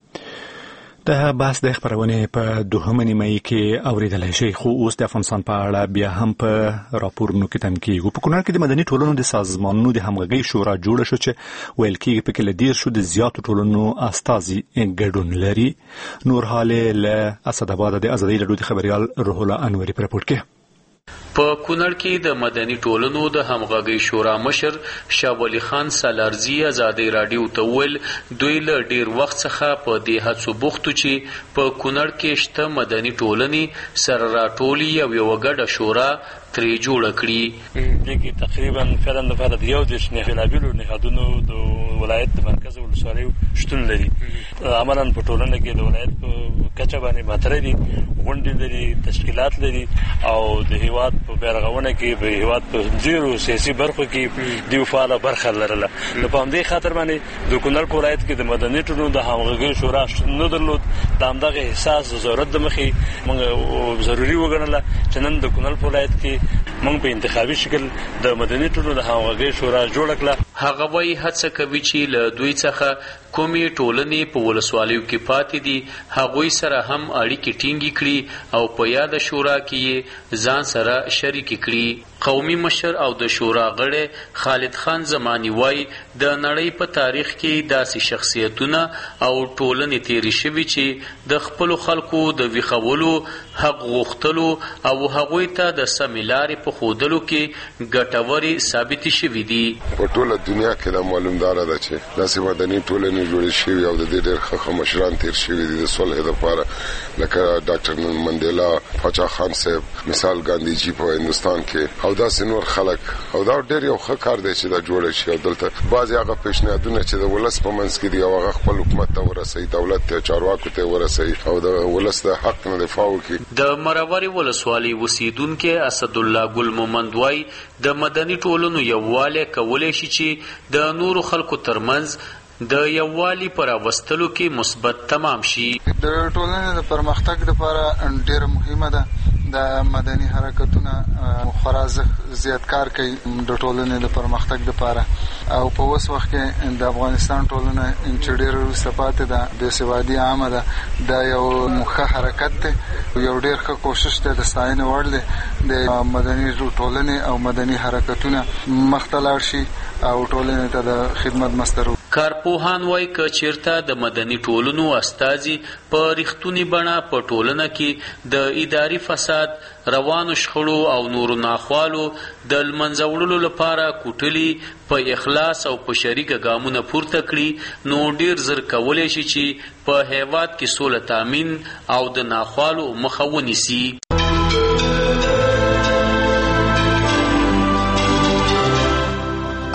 د بحث د خبرونه په دوهمه نیمه کې اوریدل شي خو اوس د افغانستان په اړه بیا هم په راپورونو کې تنقید په کونړ کې د مدني ټولنو د سازمانونو د همغږي شورا جوړه شو چې ویل کېږي په کې لدیر شو د زیاتو ټولنو استازي ګډون لري. نور حاله له اسداباد د آزادۍ راډیو د خبريال روح الله انوري پر راپور کې په کونړ کې د مدني ټولنو د همغږي شورا مشر شاه ولی خان سالارزي آزادۍ راډیو ته ویل دوی له ډیر وخت څخه په دې هڅو بوختو چې په کونړ کې شته مدني ټولنې سره راټولي او یو ګډه شورا ترې جوړ کړي. دغه تقریبا فعلا د فرد یو د شنهلابلو نهادونو د ولایت د مرکز ولسوالۍ شتون لري. عملاً په ټولنه کې د ولایت په کچه باندې ماتره دي غونډې لري تشکیلات لري او د هیواد په بیرغونه کې به هیواد په زیرو سیاسي برخو کې دی فعاله برخه لرله. نو په همدې خاطر باندې د کونړ په ولایت کې د مدني ټولنو د همغږي شورا نه درلود. د همدغه احساس ضرورت د مخې موږ ضروري وګڼله چې نن د کونړ په ولایت کې موږ په انتخابي شکل د مدني ټولنو د همغږي شورا جوړ کړه. هغه وایي هڅه کوي چې له دوی څخه کومې ټولنې په ولسوالیو کې پاتې دي هغوی سره هم اړیکې ټینګې کړي او په یاد شورا کې ځان سره شریک کړي. قومي مشر او د شورا غړی خالد خان زمانی وایي د نړۍ په تاریخ کې داسې شخصیتونه او ټولنې تیرې شوي چې د خپلو خلکو د ویښولو حق غوښتلو او هغوی ته د سمې لارې په ښودلو کې ګټورې ثابتې شوي دي. په ټوله دنیا کې دا معلومداره ده چې داسې مدني ټولنې جوړې شوي او د دې ډېر ښه مشران تیر شوي دي د صلح دپاره لکه ډاکټر منډیلا پاچا خان صاحب مثال ګاندھی جی په هندوستان کې او داسې نور خلک او دا ډېر یو ښه کار دی چې دا جوړه شي او دلته بعضې هغه پیشنهادونه چې د ولس په منځ کې دي او هغه خپل حکومت ته ورسوي دولت ته چارواکو ته ورسوي او د ولس د حق نه دفاع وکړي. د مروري ولسوالۍ اوسیدونکي اسدالله ګل مومند وایي د مدني ټولنو یووالی کولی شي چې د نورو خلکو ترمنځ د یووالي پر راوستلو کې مثبت تمام شي. د ټولنې د پرمختګ لپاره ډېر مهمه ده د مدني حرکتونه خورا زیات کار کوي د ټولنې د پرمختګ لپاره او په اوس وخت کې د افغانستان ټولنه چې ډېر وروسته پاتې ده بېسوادي عامه ده دا یو ښه حرکت دی یو ډېر ښه کوشش دی د ستاینې وړ دی د مدني ټولنې او مدني حرکتونه مخته لاړ شي او ټولنې ته د خدمت مستر کارپوهان وایي که چیرته د مدني ټولنو استازي په رښتونې بڼه په ټولنه کې د اداري فساد روانو شخړو او نورو ناخوالو د لمنځه وړلو لپاره کوټلي په اخلاص او په شریکه ګامونه پورته کړي نو ډیر زر کولی شي چې په هیواد کې سوله تامین او د ناخوالو مخه ونیسي.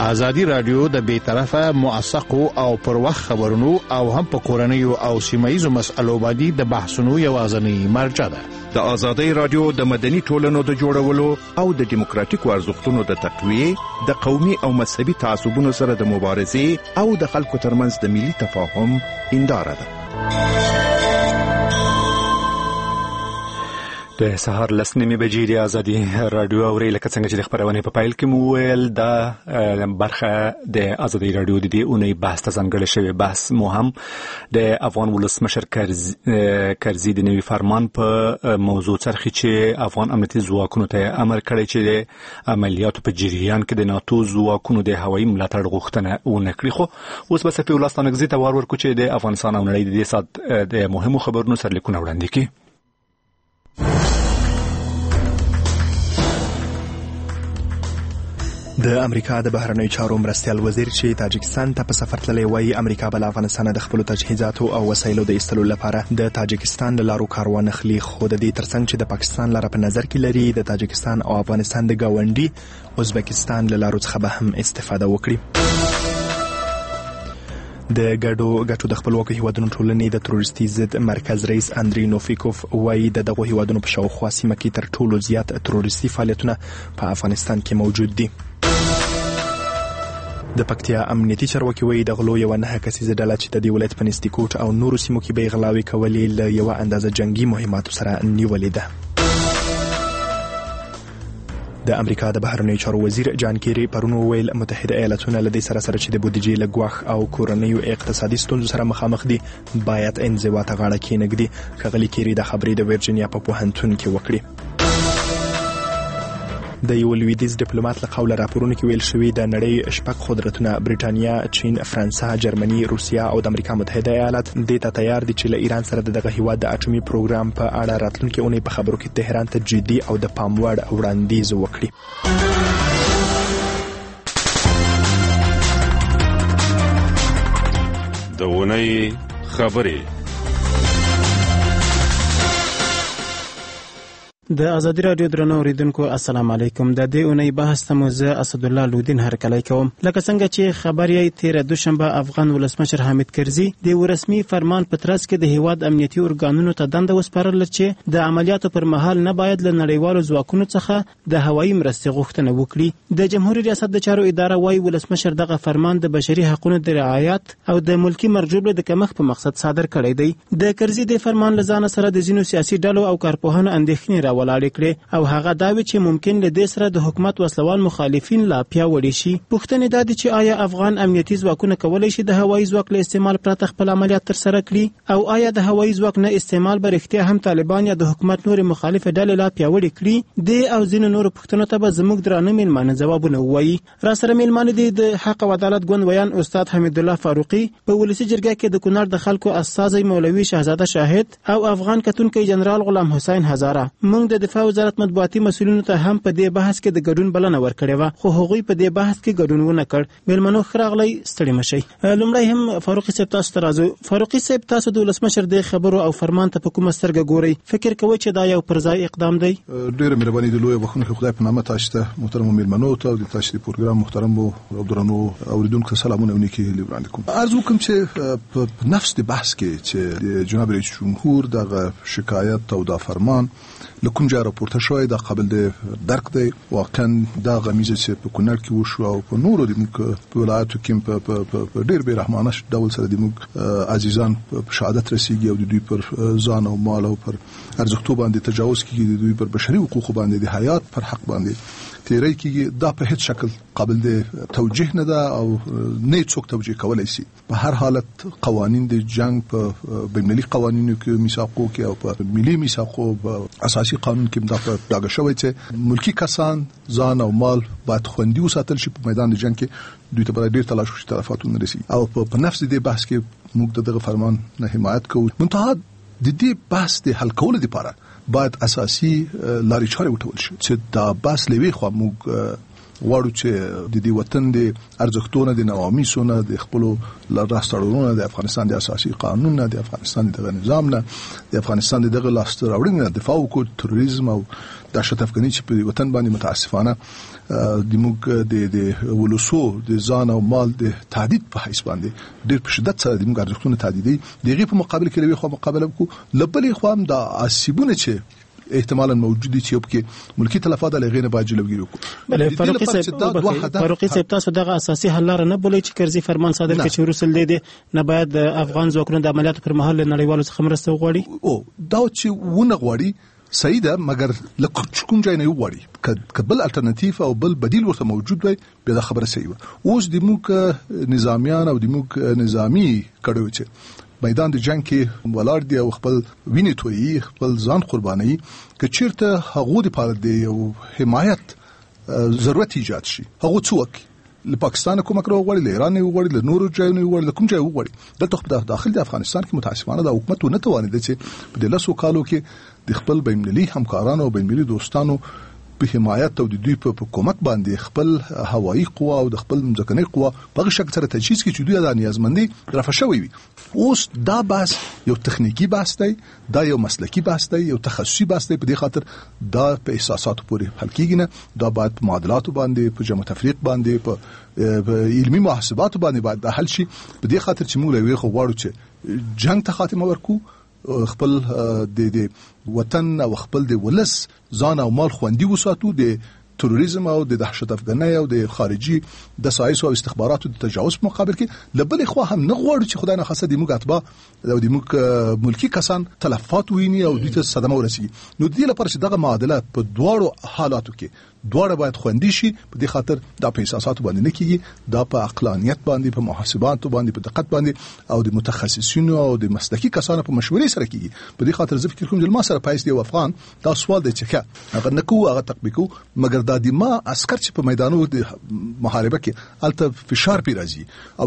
ازادي رادیو د بیطرفه موثقو او پر وخت خبرونو او هم په کورنیو او سیمایي مسألو باندې د بحثونو یوازنی مرجع ده. د ازادي رادیو د مدني ټولنو د جوړولو او د دیموکراتیکو ارزښتونو د تقویه، د قومي او مذهبي تعصبونو سره د مبارزې او د خلکو ترمنځ د ملي تفاهم هنداره ده. د سهار لسنیمې بجې د ازادي رادیو اوري لکه څنګه چې د خبرونې په پایل کې مو ویل دا برخه د ازادي رادیو د دې اونۍ بحث ته ځانګړی شوی بحث مو هم د افغان ولسمشر کرزي د نوي فرمان په موضوع څرخي چې افغان امنیتي ځواکونو ته امر کړی چې د عملیاتو په جریان کې د ناتو ځواکونو د هوایي ملاتړ غوښتنه ونه کړي. خو اوس به صفي الله ستانکزي ته ور ورکو چې د افغانستان او نړۍ د دې سات د مهمو خبرونو سرلیکونه وړاندې کړي. د امریکا د بهرنیو چارو مرستیال وزیر چې تاجکستان ته په سفر تللی وایي امریکا به له افغانستان د خپلو تجهیزاتو او وسایلو د ایستلو لپاره د تاجکستان له لارو کاروان اخلي. خو د دې ترڅنګ چې د پاکستان لاره په نظر کې لري، د تاجکستان او افغانستان د ګاونډي ازبکستان له لارو څخه به هم استفاده وکړي. د ګډو ګټو د خپلواکو هیوادونو ټولنې د تروریستي ضد مرکز رئیس اندری نوفیکوف وایي د دغو هیوادونو په شاوخوا سیمه کې تر ټولو زیات تروریستي فعالیتونه په افغانستان کې موجود دي. د پکتیا امنیتي چارواکي وایي د غلو یوه نهه کسیزه ډله چې د دې ولایت په نستیکوټ او نورو سیمو کې به یې غلاوې کولې له یوه اندازه جنګي مهماتو سره نیولې ده. د امریکا د بهرنیو چارو وزیر جان کیری پرون وویل متحده ایالتونه له دې سره سره چې د بودیجې له ګواښ او کورنیو اقتصادي ستونزو سره مخامخ دي باید انزوا ته غاړه کېنږدي. ښاغلي کیری د خبرې د ورجینیا په پوهنتون کې وکړي. د یو لویدیز ډیپلوماټ له قوله راپورونو کې ویل شوي د نړۍ شپږ قدرتونه برېټانیا، چین، فرانسه، جرمني، روسیه او د امریکا متحده ایالات دې ته تیار دي چې له ایران سره د دغه هیواد د اټومي پروګرام په اړه راتلونکې اونۍ په خبرو کې تهران ته جدي او د پام وړ وړاندیز وکړي. د اونۍ خبرې د ازادي رادیو درنو اوریدونکو السلام علیکم. د دې اونۍ بحث ته موزه اسد الله لودین هرکلی کوم. لکه څنګه چې خبر یې تیر دوشنبه افغان ولسمشر حامد کرزي د رسمي فرمان په ترڅ کې د هیواد امنیتي ارګانونو ته دنده وسپارل چې د عملیاتو پر مهال نه باید له نړیوالو ځواکونو څخه د هوایي مرستې غوښتنه وکړي. د جمهوریت ریاست د چارو اداره وايي ولسمشر دغه فرمان د بشري حقوقو د رعایت او د ملکی مرجوب د کمښت په مقصد صادر کړی دی. د کرزي د فرمان لزان سره د ځینو سیاسي ډلو او کارپوهانو اندېښنې را ولاړې کړې او هغه داوی چې ممکن له دې سره د حکومت وسلوال مخالفین لا پیاوړي شي. پوښتنې دا دي چې آیا افغان امنیتي ځواکونه کولی شي د هوایي ځواک له استعمال پرته خپل عملیات ترسره کړي او آیا د هوایي ځواک نه استعمال به رښتیا هم طالبان یا د حکومت نور مخالف ډلې لا پیاوړي کړي؟ د او ځینو نورو پوښتنو ته به زموږ درانه میلمانه ځوابونه ووایي. را سره میلمانه دي د حق او عدالت ګوند ویان استاد حمید الله فاروقي، په ولسي جرګه کې د کونړ د خلکو استازي مولوي شهزاده شاهد او افغان کتونکي جنرال غلام حسین هزاره. موږ د دفاع وزارت مطبوعاتي مسؤلینو ته هم په دې بحث کې د ګډون بلنه ورکړې و، خو هغوی په دې بحث کې ګډون ونه کړ. میلمنو خراغلی ستړي مشي. لومړی هم فاروقي صاحب تاسو ته راځو. فاروقي صاحب تاسو د ولسمشر د خبرو او فرمان ته په کومه سترګه ګورئ؟ فکر کوئ چې دا یو پرځای اقدام دی؟ ډېره مهرباني د لوی بخښنې خدای په نامه تاسو ته محترم میلمنو ته د تاسو د پروګرام محترم او درنو اوریدونکو سلامونه ونیکي وړاندې کوم. ارزو کوم چې په نفس د بحث کې چې جناب رئیس جمهور دغه شکایت او دا فرمان لکم جا راپورته شوی دا قابل د درک دی. واقعا دا غمیزه چې په کونړ کې وشو او په نورو د موږ په ولایتو کې په ډېر بې رحمانه ډول سره د موږ عزیزان په شهادت رسیږي او د دوی پر ځان او مال او پر ارزښتو باندې تجاوز کیږي، د دوی پر بشري حقوقو باندې د حیات پر حق باندې تیری کیږي. دا په هیڅ شکل قابل د توجیه نه ده او نه څوک توجیه کولای شي. په هر حالت قوانین د جنگ په بین‌المللي قوانینو کې میثاقو کې او په ملي میثاقو په اساسي قانون کې دا په داګه شوی چې ملکی کسان ځان او مال باید خوندي وساتل شي. په میدان د جنگ کې دوی ته باید ډیر تلاش وشي طرفاتو نه رسي او په نفس دې بحث کې موږ دغه فرمان نه حمایت کوو. منتها د دې بحث د حل کولو لپاره باید اساسي لارې چارې وټول شي چې دا بحث لوي خو موږ غواړو چې د دې وطن د ارزښتونو د نواميسونو د خپل راستړونو د افغانستان د اساسي قانون نه د افغانستان د نظام نه د افغانستان دغه لاستر اورینګ دفاع وکړو تروریزم او دهشت افغاني چې په وطن باندې متاسفانه د موږ د د ولوسو د ځان او مال د تهدید په حساب باندې ډېر په شدت سره د موږ ارزښتونه تهدیدي دغه په مقابل کې لوي خو مقابله وکړو لبلې خو هم د اسیبونه چې احتمالاً موجود دي چې په ملکی تلفات لغې نه باید جلوګیری وکړو بل فاروقي صاحب فاروقي صاحب تاسو دغه اساسي حل لار نه بولئ چې کرزي فرمان صادر کړي چې رسل دي نه باید افغان ځواکونو د عملیاتو پر مهال نړیوالو څخه مرسته وغواړي او دا چې ونه غواړي صحیح ده مګر لکه کوم ځای نه وغواړي کبل الټرناتیو او بل بدیل ورته موجود وي به دا خبره صحیح و اوس د موږ نظامیان او د موږ نظامی کړو چې میدان د جنگ کې ولار دی او خپل ویني توي خپل ځان قرباني ک چیرته هغه د پاره دی او حمایت ضرورت ایجاد شي هغه څوک له پاکستان کوم کړو غوړي له ایران غوړي له نورو ځایونو غوړي کوم ځای غوړي دلته په داخل د افغانستان کې متاسفانه د حکومت نه توانید چې په دې لاسو کالو کې د خپل بین‌المللي همکارانو او بین‌المللي دوستانو په حمایت او د دوی په کومک باندې خپل هوایي قوا او د خپل ځمکني قوا په شکل سره تجهیز کې چې دوی د نیازمندي رافه شوی وي اوس دا بحث یو تخنیکی بحث دی دا یو مسلکی بحث دی یو تخصصي بحث دی په دې خاطر دا په احساساتو پورې حل کیږي نه دا باید په معادلاتو باندې په جمع تفریق باندې په علمي محاسباتو باندې باید د حل شي په دې خاطر چې موږ لوي خو غواړو چې جنگ ته خاتمه ورکو خپل د د وطن او خپل د ولس ځان او مال خوندي وساتو د تروریزم او د دهشت افغاني او د خارجي د سایس او استخباراتو د تجاوز په مقابل کې لبل خو هم نه غواړي چې خدای نه خاصه د موږ اتباع او د موږ ملکی کسان تلفات ویني او د صدمه ورسیږي نو د دې لپاره چې دغه معادله په دواړو حالاتو کې دواړه باید خوندي شي په دې خاطر د احساساتو باندې نه کیږي دا په عقلانیت باندې په محاسباتو باندې په دقت باندې او د متخصصینو او د مسلکي کسانو په مشورې سره کیږي په دې خاطر زه فکر کوم چې ما سره پایس دی افغان دا سوال دی چې هغه نکو هغه تطبیقو مګر د دې ما عسكر چې په میدانو د محاربه کې الته فشار پی راځي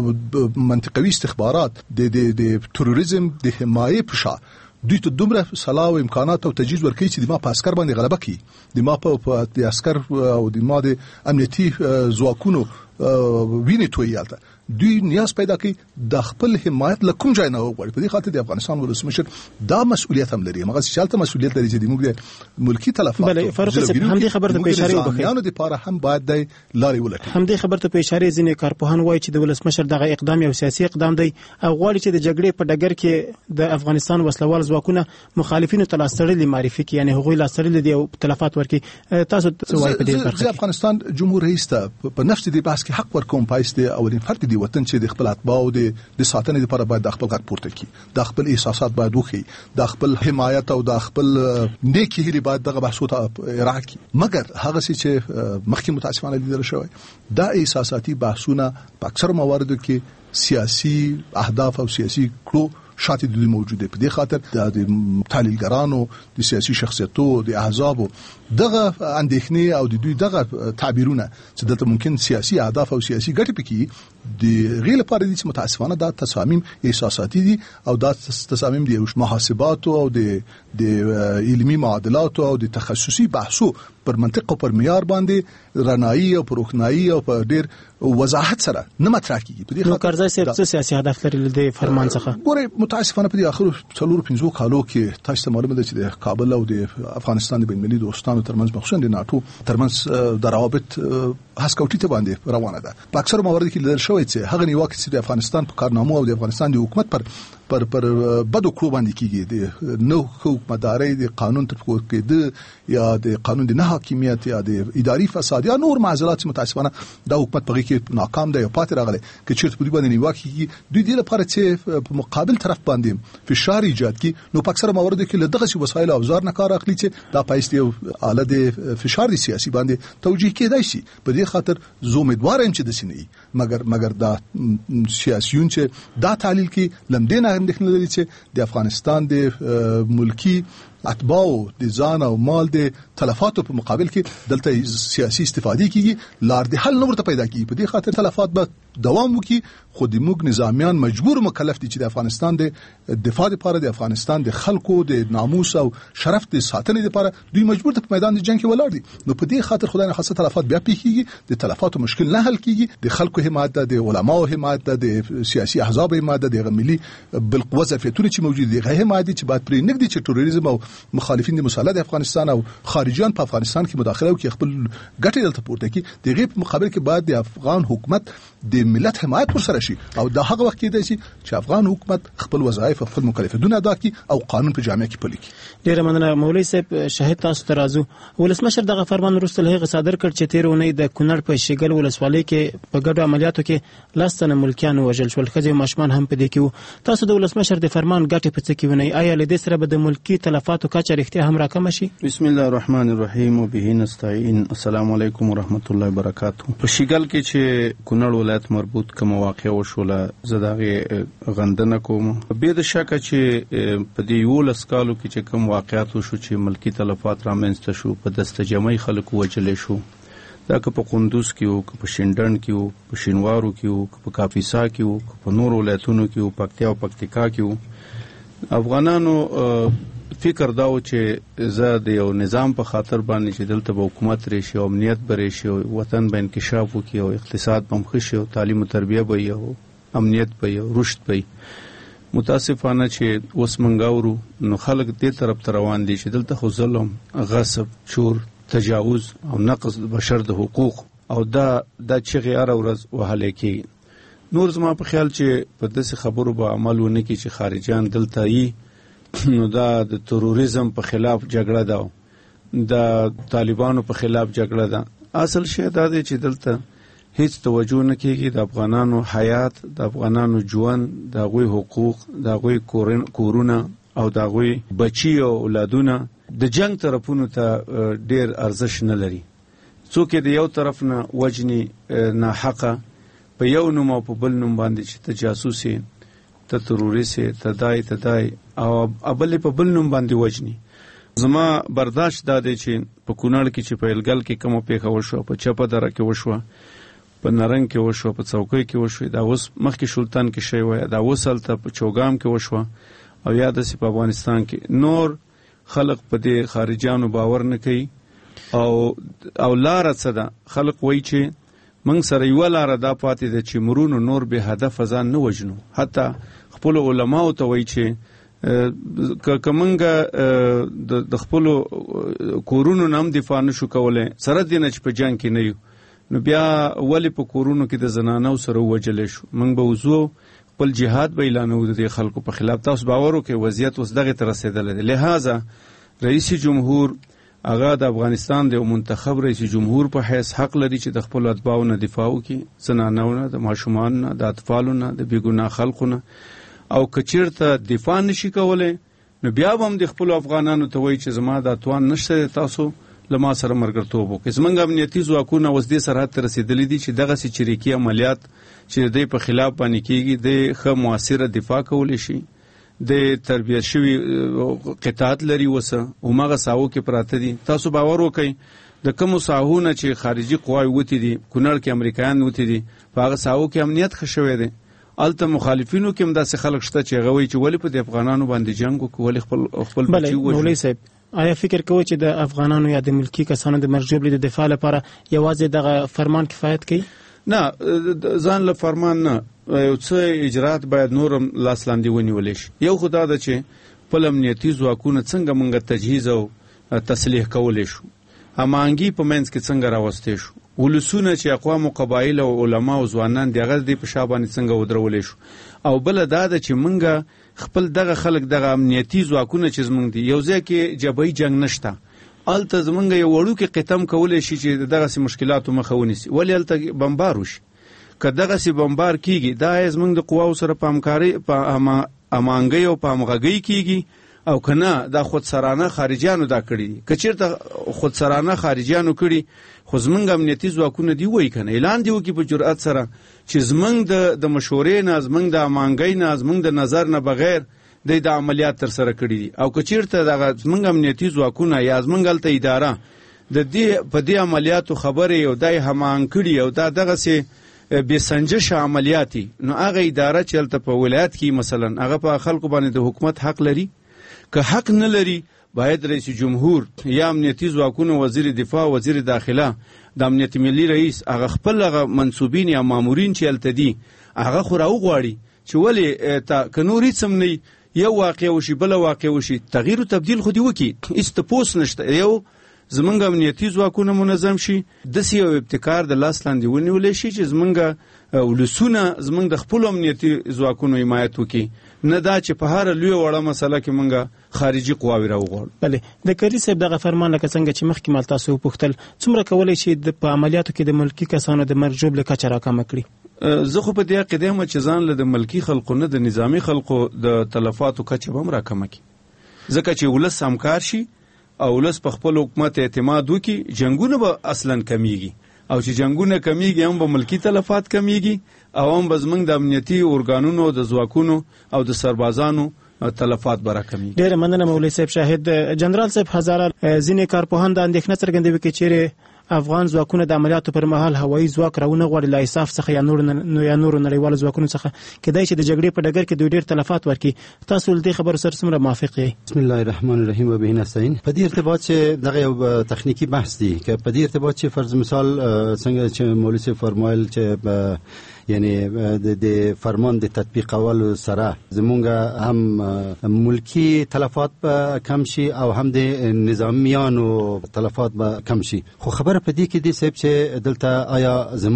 او منطقوي استخبارات د د تروریزم د حمایې فشار دوی ته دومره صلاح او امکانات او تجهیز ورکړي چې د ما په عسكر باندې غلبه کوي د ما په د عسكر او د ما د امنیتي ځواکونو ویني تویالته دوی نیاز پیدا کوي د خپل حمایت لکم ځای نه وغواړي په دې خاطر د افغانستان ولسمشر دا مسؤلیت هم لري مګر شالته مسؤلیت لري چې د موږ ملکی تلفات بله فاروق صاحب هم دې خبرته په اشاره وکړي یانو د پاره هم باید د لاري ولټي هم دې خبرته په اشاره ځینې کارپوهان وایي چې د ولسمشر دغه اقدام یو سیاسي اقدام دی او غواړي چې د جګړې په ډګر کې د افغانستان وسلوال ځواکونه مخالفینو ته لاستړلي معرفي کوي یعنی هغوی لاستړلي دي او تلفات ورکړي تاسو څه وایي په دې برخه کې افغانستان جمهور رئیس ته په نفس دې بحث کې حق ورکوم پایس دی اولین فرد دی وطن چې د خپل اتباع او د د ساتنې لپاره باید د خپل غږ پورته کړي د خپل احساسات باید وخی د خپل حمایت او د خپل نیکی هیلې باید دغه بحثونه راکړي مګر هغه چې مخکې متاسفانه لیدل شوی دا احساساتي بحثونه په اکثر مواردو کې سیاسي اهداف او سیاسي کړو شاته د موجوده په دې خاطر د تحلیلګرانو د سیاسي شخصیتو د احزابو دغه اندېښنې او د دوی دغه تعبیرونه چې دلته ممکن سیاسي اهداف او سیاسي ګټې پکې د غیر لپاره دي چې متاسفانه دا تصامیم احساساتي دي او دا تصامیم دي محاسبات او د د علمي معادلات او د تخصصي بحثو پر منطق او پر معیار باندې رڼایي او پر روښنایي او پر ډیر وضاحت سره نه مطرح کیږي په دې خاطر کرزي صاحب څه سیاسي هدف لري د فرمان څخه ګوره متاسفانه په دې اخر څلور پنځو کالو کې تاسو ته معلومه ده چې د کابل او د افغانستان د بین‌المللي دوستانو ترمنځ مخصوصا د ناتو ترمنځ د روابط هسکوټی ته باندې روانه ده په اکثر مواردو کې لیدل شوی چې هغه نیوکه چې د افغانستان په کارنامو او د افغانستان د حکومت پر پر پر بدو کړو باندې کیږي د نو حکومتداري د قانون تر پښو کې د یا د قانون د نه حاکمیت یا د اداري فساد یا نور معضلات متاسفانه د حکومت په کې ناکام دی او پاتې راغلی چې چیرته په دې باندې نیوکه کیږي دوی د لپاره چې په مقابل طرف باندې فشار ایجاد کی نو په اکثر مواردو کې له دغه وسایل او اوزار نه کار اخلي چې دا پایست یو آله د فشار سیاسي باندې توجیه کېدای شي په دې خاطر زه امیدوار یم چې د سینې مګر مګر دا سیاسيون چې دا تحلیل کې لمدینه اندېښنه لري چې د افغانستان د ملکی اتباع د ځان او مال د تلفاتو په مقابل کې دلته سیاسي استفادې کیږي، لار د حل نه ورته پیدا کیږي. په دې خاطر تلفات به دوام وکړي، خو د موږ نظامیان مجبور مکلف دي چې د افغانستان د دفاع لپاره، د افغانستان د خلکو د ناموس او شرف د ساتنې لپاره دوی مجبور دي په میدان د جنگ کې ولاړ دي. نو په دې خاطر خدای نه خاصه تلفات بیا پیښیږي، د تلفاتو مشکل نه حل کیږي. د خلکو حمایت ده، د علماو حمایت ده، د سیاسي احزاب حمایت ده، د ملي بالقوه ظرفیتونه چې موجود دي غیر حمایت دي چې باید پرې نګدي چې تروریزم او مخالفین د مسلح د افغانستان او خارجيان په افغانستان کې مداخله وکړي، خپل ګټې دلته پورته کړي. د غیر په مقابل کې باید د افغان حکومت د ملت حمایت ورسره شي، او دا هغه وخت کې دی چې افغان حکومت خپل وظایف او خپل مکلفیتونه ادا کړي او قانون په جامه کې پلي کړي. ډیره مننه مولوي صاحب. شاهد تاسو ترازو ولسمشر دغه فرمان وروسته هغه صادر کړ چې تیر اونۍ د کونړ په شیګل ولسوالۍ کې په ګډو عملیاتو کې لاس تنه ملکیان وژل شول، ښځې او ماشومان هم په دې کې وو. تاسو د ولسمشر د فرمان ګټې په څه کې ونی؟ آیا له دې سره به د ملکی تلفاتو کچه رښتیا هم راکمه شي؟ بسم الله الرحمن الرحیم وبه نستعين. السلام علیکم ورحمت الله وبرکاته. په شیګل کې چې کونړ ولایت مربوط کوم واقع وشوله، زه دغه غندنه کوم. به د شک چې په دې یو لسکالو کې چې کوم واقعات وشو چې ملکی تلفات رامنځته شو، په دسته جمعي خلکو وجلې شو، دا که په قندوز کې وو، که په شینډن کې وو، په شینوارو کې وو، که په کاپیسا کې وو، که په نور ولایتونو کې وو، پکتیا او پکتیکا کې وو. افغانانو فکر دا و چې زه د یو نظام په خاطر باندې چې دلته به حکومت راشي او امنیت به راشي او وطن به انکشاف وکړي او اقتصاد به ښه شي او تعلیم او تربیه به وي او امنیت به وي او رشد به وي. متاسفانه چې اوس موږ اورو نو خلک دې طرف ته روان دي چې دلته خو ظلم، غصب، چور، تجاوز او نقض بشر د حقوق او دا دا چغې هره ورځ وهلی کېږي. نور زما په خیال چې په داسې خبرو به عمل ونه کړي چې خارجیان دلته یي، نو دا د تروریزم په خلاف جګړه ده، د طالبانو په خلاف جګړه ده. اصل شی دا دی چې دلته هیڅ توجه نه کېږي د افغانانو حیات، د افغانانو ژوند، د هغوی حقوق، د هغوی کورونه او د هغوی بچي او اولادونه د جنگ طرفونو ته ډیر ارزش نه لري. څوک د یو طرف نه وجني ناحقه په یو نوم او په بل نوم باندې چې ته جاسوس یې، ته تروریست یې، ته دای ته دای او ابل په بل نوم باندې وجني. زما برداشت دا دی چې په کونړ کې چې په الګل کې کومه پیښه وشوه، په چپه دره کې وشوه، په نرنګ کې وشوه، په څوکۍ کې وشوه، دا اوس مخکې شولتان کې شوی وای، دا اوس هلته په چوګام کې وشوه او یا داسې په افغانستان کې. نور خلق په دې خارجیانو باور نه کوي او او لاره څه ده؟ خلق وایي چې موږ سره یوه لاره دا پاتې ده چې مرونو نور به هدف ځان نه وژنو. حتی خپلو علماو ته وایي چې که موږ د خپلو کورونو نه هم دفاع نه شو کولی، سره دې نه چې په جنګ کې نه یو، نو بیا ولې په کورونو کې د زنانو سره ووجلی شو؟ موږ به وځو خپل جهاد به اعلانوو د دې خلکو په خلاف. تاسو باور وکړئ وضعیت اوس دغې ته رسېدلی دی. لہذا رئیس جمهور هغه د افغانستان د منتخب رئیس جمهور په حیث حق لري چې د خپلو اتباعو نه دفاع وکړي، زنانو نه، د ماشومانو نه، د اطفالو نه، د بېګناه خلکو نه. او که چېرته دفاع نشي کولی نو بیا به هم د خپلو افغانانو ته وایي چې زما دا توان نشته، تاسو له ما سره ملګرتوب وکړئ. زموږ امنیتي ځواکونه اوس دې سرحد ته رسېدلي دي چې دغسې چریکي عملیات چې د دې په خلاف باندې کېږي د ښه مؤثره دفاع کولی شي. د تربیت شوي قطاعت لري وسه هماغه ساحو کې پراته دي. تاسو باور وکئ د کومو ساحو نه چې خارجي قواوې وتې دي، کونړ کې امریکایان وتې دي، په هغه ساحو کې امنیت ښه شوی دی. هلته مخالفینو کې هم داسې خلک شته چې هغه وایي چې ولې په دې افغانانو باندې جنګ وکړو، ولې خپل خپل بچي ووژنو. مولوي صاحب آیا فکر کوئ چې د افغانانو یا د ملکی کسانو د مرجوب د دفاع لپاره یوازې دغه فرمان کفایت کوي؟ نه، ځان له فرمان نه، یو څه اجرات باید نورم لاس لاندې ونیولی شي. یو خو دا ده چې خپل امنیتي ځواکونه څنګه موږ تجهیز او تصلیح کولی شو، هماهنګي په منځ کې څنګه راوستی شو، ولسونه چې اقوام او قبایل او علما او ځوانان د هغه دې په شا باندې څنګه ودرولی شو. او بله دا ده چې موږ خپل دغه خلک دغه امنیتي ځواکونه چې زموږ دي، یو ځای کې جبهي جنګ نشته، هلته زموږ یو وړوکی قطم کولی شي چې دغسې مشکلاتو مخه ونیسي. ولې هلته بمبار وشي؟ که دغسې بمبار کیږي دا زموږ د قواو سره په همکارۍ، په هماهنګۍ او په همغږۍ کیږي، او که نه دا خودسرانه خارجیانو دا کړي دي. که چېرته خودسرانه خارجیانو کړي خو زموږ امنیتي ځواکونه دي وایي که نه، اعلان دي وکړي په جرأت سره چې زموږ د مشورې نه، زموږ د هماهنګۍ نه، زموږ د نظر نه بغیر د عملیات تر سره کړی دي او کچیرته د زمونږ امنیتي ځواکونه یا زمونږ ته اداره د دې په دې عملیاتو خبرې او دای همان کړي او دا دغه سي به سنجش عملیاتي نو هغه اداره چې تل په ولایت کې مثلا هغه په خلکو باندې د حکومت حق لري که حق نه لري باید رئیس جمهور یا امنیتي ځواکونه وزیر دفاع وزیر داخله د امنیت ملي رئیس هغه خپل هغه منسوبین یا مامورین چې التدي هغه خو راو غواړي چې ولې تا کنوري سم نه یو واقع وشي بل واقع وشي تغییر او تبديل خو دی وکي استپوس نشته یو زمونږ امنیتي ځواکونه منظم شي د سیو ابتکار د لاس لاندې ونیول شي چې زمونږ ولسونه زمونږ د خپل امنیتي ځواکونو حمایت وکي نه دا چې په هر لوی وړه مسله کې مونږه خارجي قواوی راوغواړو. بله د کری صاحب دغه فرمان لکه څنګه چې مخکې مال تاسو پوښتل څومره کولای شي د په عملیاتو کې د ملکی کسانو د مرجوب لکه راکمه کړي؟ زه خو په دې عقیده یم چې ځان له د ملکی خلقو نه د نظامی خلقو د تلفاتو کچه به هم راکمه کړي ځکه چې ولس همکار شي او ولس په خپل حکومت اعتماد وکړي جنگونه به اصلا کمیږي او چې جنگونه کمیږي هم به ملکی تلفات کمیږي او هم به زمونږ د امنیتي ارګانونو د ځواکونو او د سربازانو تلفات برا کمی. ډېر مننه مولوي صاحب. شاهد جنرال صاحب هزاره ځینې کارپوهان د اندېښنه څرګندوي چې چیرې افغان ځواکونه د عملیاتو پر مهال هوایي ځواک راونه غواړي له ایساف څخه یا نور نو یا نور نړیوالو ځواکونو څخه کېدای شي د جګړې په ډګر کې دوی ډېر تلفات ورکړي. تاسو له دې خبرو سره څومره موافق یې؟ بسم الله الرحمن الرحیم و به نستعین. په دې ارتباط چې دغه یو تخنیکی بحث دی که په دې ارتباط چې فرض مثال څنګه چې مولوي صاحب فرمایل چې یعنی د فرمان د تطبیق اول سره زمونږ هم ملکی تلفات به کم شي او هم د نظامیانو تلفات به کم شي. خو خبره په دې کې دی صاحب چې دلته آیا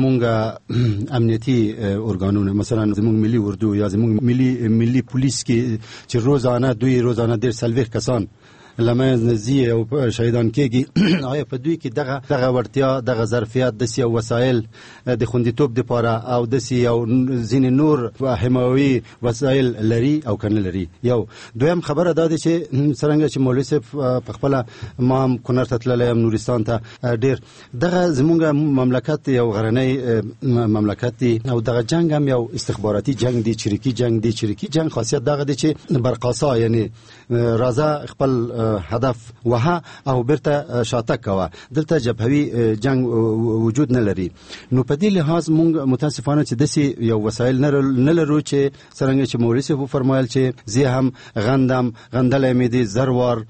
زمونږ امنیتي ارګانونه مثلا زمونږ ملي اردو یا زمونږ ملي ملي پولیس کې چې روزانه دوی روزانه ډېر سلويخ کسان لمه نزیه او شهیدان کېږي آیا په دوی کې دغه دغه ورتیا دغه ظرفیت د سیاسي وسایل د خوندیتوب لپاره او د سیاسي زین نور حمایوي وسایل لري او کنه لري؟ یو دویم خبره دا ده چې څنګه چې مولوي صاحب په خپل ما هم کونړ ته تللی ام نورستان ته ډېر دغه زمونږ مملکت یو غرنی مملکت دی او دغه جنگ هم یو استخباراتي جنگ دی چریکي جنگ دی چریکي جنگ خاصیت دغه دی چې برقاسا یعنی رازه خپل هدف وها او برته شاته کوه دلته جبهوي جنگ وجود نه لري. نو په دې لحاظ مونږ متاسفانه چې دسي یو وسایل نه لرو چې څنګه چې مولوي صاحب فرمایل چې زه هم غندم غندل مې دي زروار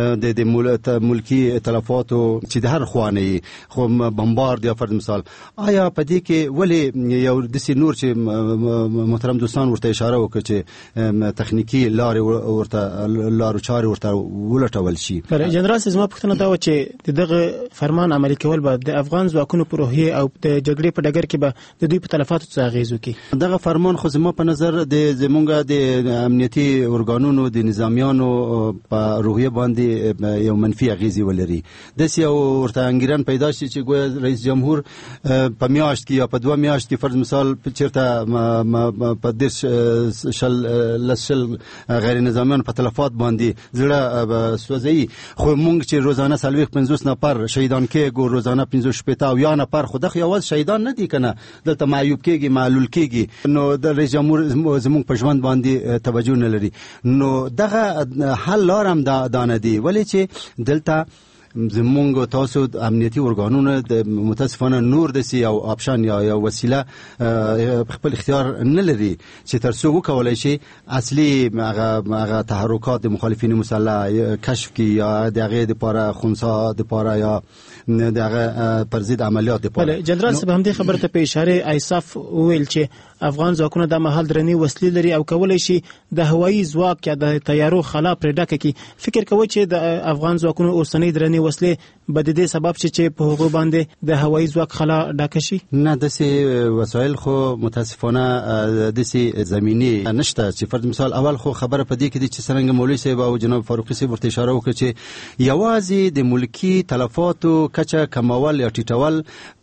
د ملکی تلفاتو چې د هر خوانه خو بمبارد یا فرض مثال آیا په دې کې ولی یو دسي نور چې محترم دوستان ورته اشاره وکړي چې تخنیکی لارې ورته لارو چارې ورته ولټول شي؟ جنرال زما پوښتنه دا و چې دغه فرمان عملي کول به د افغان ځواکونو په روحیه او د جګړې په ډګر کې به د دوی په تلفاتو څه اغیز وکړي؟ دغه فرمان خو زما په نظر د زمونږ د امنیتي ارګانونو د نظامیانو په روحیه باندې یو منفي اغیز ولري. د یو ورته انګیران پیدا شي چې ګویا رئیس جمهور په میاشت کې یا په دوه میاشت کې فرض مثال چیرته په دې شل لسل غیر نظامیان په تلفات باندې زړه سوځي. خو مونږ چې روزانه سلويخ پنځوس نفر شهیدان کېږو روزانه پنځوس شپږ او یا نفر خو دغه یوازې شهیدان نه دي کنه دلته معیوب کېږي معلول کېږي نو د رئیس جمهور زموږ په ژوند باندې توجه نه لري. نو دغه حل لارم دا دانه دي ولی چې دلته زمونږ تاسو امنیتي ارګانونه د متاسفانه نور د سی او آپشن یا یا وسیله خپل اختیار نه لري چې تر څو وکولای شي اصلي هغه هغه تحرکات د مخالفین مسلح کشف کی یا دغه د لپاره خنثی د لپاره یا دغه پر ضد عملیات د لپاره. جنرال صاحب هم دې خبره ته په اشاره ایساف ویل چې افغان ځواکونه د محل درنی وسلې لري او کولای شي د هوایي ځواک یا د تیارو خلا پر ډکه کی. فکر کوي چې د افغان ځواکونو اوسنۍ درنی وسلې به د دې سبب شي چې په هغه باندې د هوایي ځواک خلا ډکه شي؟ نه دسي وسایل خو متاسفانه دسي زمینی نشته چې فرض مثال اول خو خبره په دې کې دي چې څنګه مولوي صاحب او جناب فاروقي صاحب ورته اشاره وکړي چې یوازې د ملکی تلفاتو کچه کمول یا ټیټول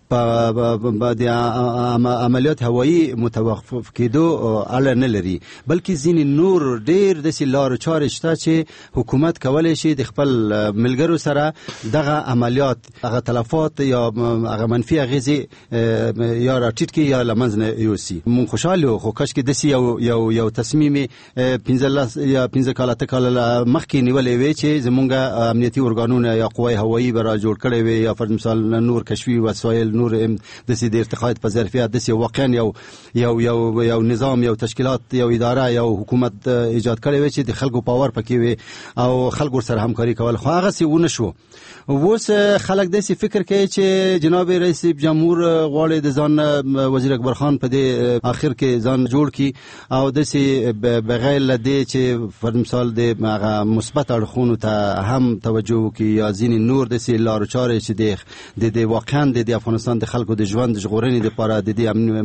په د عملیات هوایی متوقف کېدو اړه نه لري، بلکې ځینې نور ډېر داسې لارو چارې شته چې حکومت کولی شي د خپل ملګرو سره دغه عملیات هغه تلفات یا هغه منفي اغېزې یا راټیټ کړي یا له منځه نه یوسي. مونږ خوشحال یو، خو کاشکې داسې یو یو یو تصمیم پنځلس یا پنځه کاله اته کاله مخکې نیولی وی چې زمونږ امنیتي ارګانونه یا قوای هوایی به را جوړ کړی وي، یا فرض مثال نور کشفي وسایل، نور داسې د ارتقاء په ظرفیت داسې واقعا یو یو یو یو نظام، یو تشکیلات، یو اداره، یو حکومت ایجاد کړی وي چې د خلکو باور پکې وي او خلکو سره همکاري کول. خو هغه څه ونه شو. اوس خلک داسې فکر کوي چې جناب رئیس جمهور غواړي د ځان وزیر اکبر خان په دې اخر کې ځان جوړ کړي او داسې بغیر له دې چې فرض مثال د هغه مثبت اړخونو ته هم توجه وکړي یا ځینې نور داسې لارو چارې چې د واقعا د افغانستان د خلکو د ژوند ژغورنې لپاره د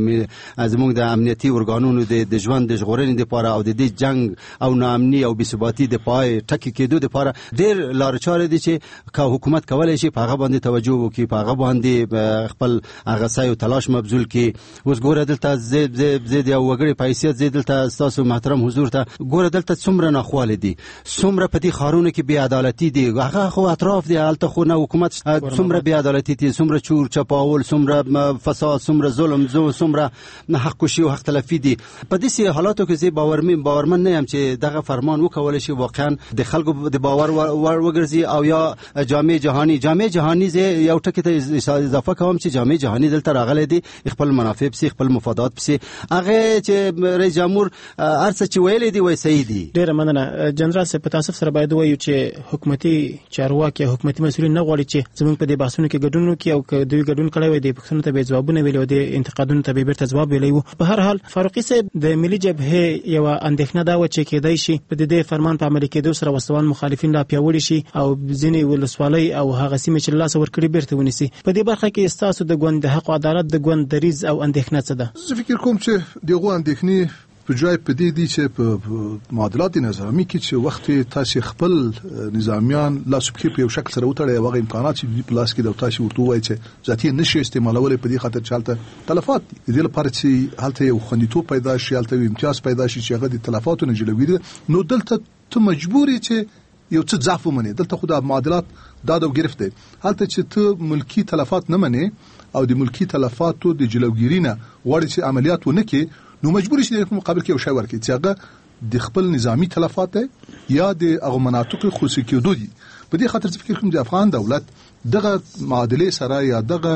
دې زموږ د امنیتي ارګانونو د ژوند د ژغورنې لپاره او د دې جنگ او ناامني او بېثباتي د پای ټکي کېدو لپاره ډېر لارو چارې دي چې که حکومت کولی شي په هغه باندې توجه وکړي، په هغه باندې خپل هغه سعی او تلاش مبذول کړي. اوس ګوره دلته زه د یو وګړي په حیثیت زه دلته ستاسو محترم حضور ته ګوره دلته څومره ناخوالې دي، څومره په دې ښارونو کې بې عدالتي دي، هغه خو اطراف دي، هلته خو نه حکومت څومره بې عدالتي دي، څومره چور چپاول، څومره فساد، څومره ظلم، څومره حق کشي او حق تلفي دي. په داسې حالاتو کې زه باورمن باورمن نه یم چې دغه فرمان وکولی شي واقعا د خلکو د باور وړ وګرځي او یا جامع جهانی جامع جهانی زه یو ټکی ته اضافه کوم چې جامع جهانی دلته راغلی دی خپل منافع پسې، خپل مفادات پسې. هغه چې رئیس جمهور هر څه چې ویلي دی وایي صحیح دي. ډېره مننه جنرال صاحب. په تاسف سره باید ووایو چې حکومتي چارواکي او حکومتي مسؤلین نه غواړي چې زموږ په دې بحثونو کې ګډون وکړي او که دوی ګډون کړی وي د پوښتنو ته به ځوابونه ویلي او د انتقادونو ته به بیرته ځواب ویلی وو. په هر حال فاروقي صاحب د ملي جبهې یوه اندېښنه دا وه چې کېدای شي په دې فرمان په عملي کېدو سره وسوال مخالفین لا پیاوړي شي او ځینې ولسوالۍ او هغه سیمې چې له لاسه ورکړي بیرته ونیسي. په دې برخه کې ستاسو د ګوند د حق او عدالت د ګوند دریځ او اندېښنه څه ده؟ زه فکر کوم چې دغه اندېښنې په ځای په دې دي چې په معادلات نظامي کې چې وخت تاسو خپل نظامیان لاسو کې په یو شکل سره وتړي هغه امکانات چې په لاس کې د تاسو ورته وایي چې ذاتي نشي استعمالول په دې خاطر چالتته تلفات دي. دې لپاره چې هلته یو خوندیتوب پیدا شي، هلته یو امتیاز پیدا شي چې هغه د تلفاتو نه جلوګیری، نو دلته ته مجبورې چې یو څه ضعف ومني. دلته خو د معادلات دا د گرفته هلته چې ته ملکی تلفات نه منې او د ملکی تلفاتو د جلوګیری نه غواړي چې عملیات ونه کې، نو مجبور شي په مقابل کې یو شی ورکړي چې هغه د خپل نظامی تلفات یا د هغه مناطق خصوصي کېدو دي. په دې خاطر فکر کوم د افغان دولت دغه معادله سره یا دغه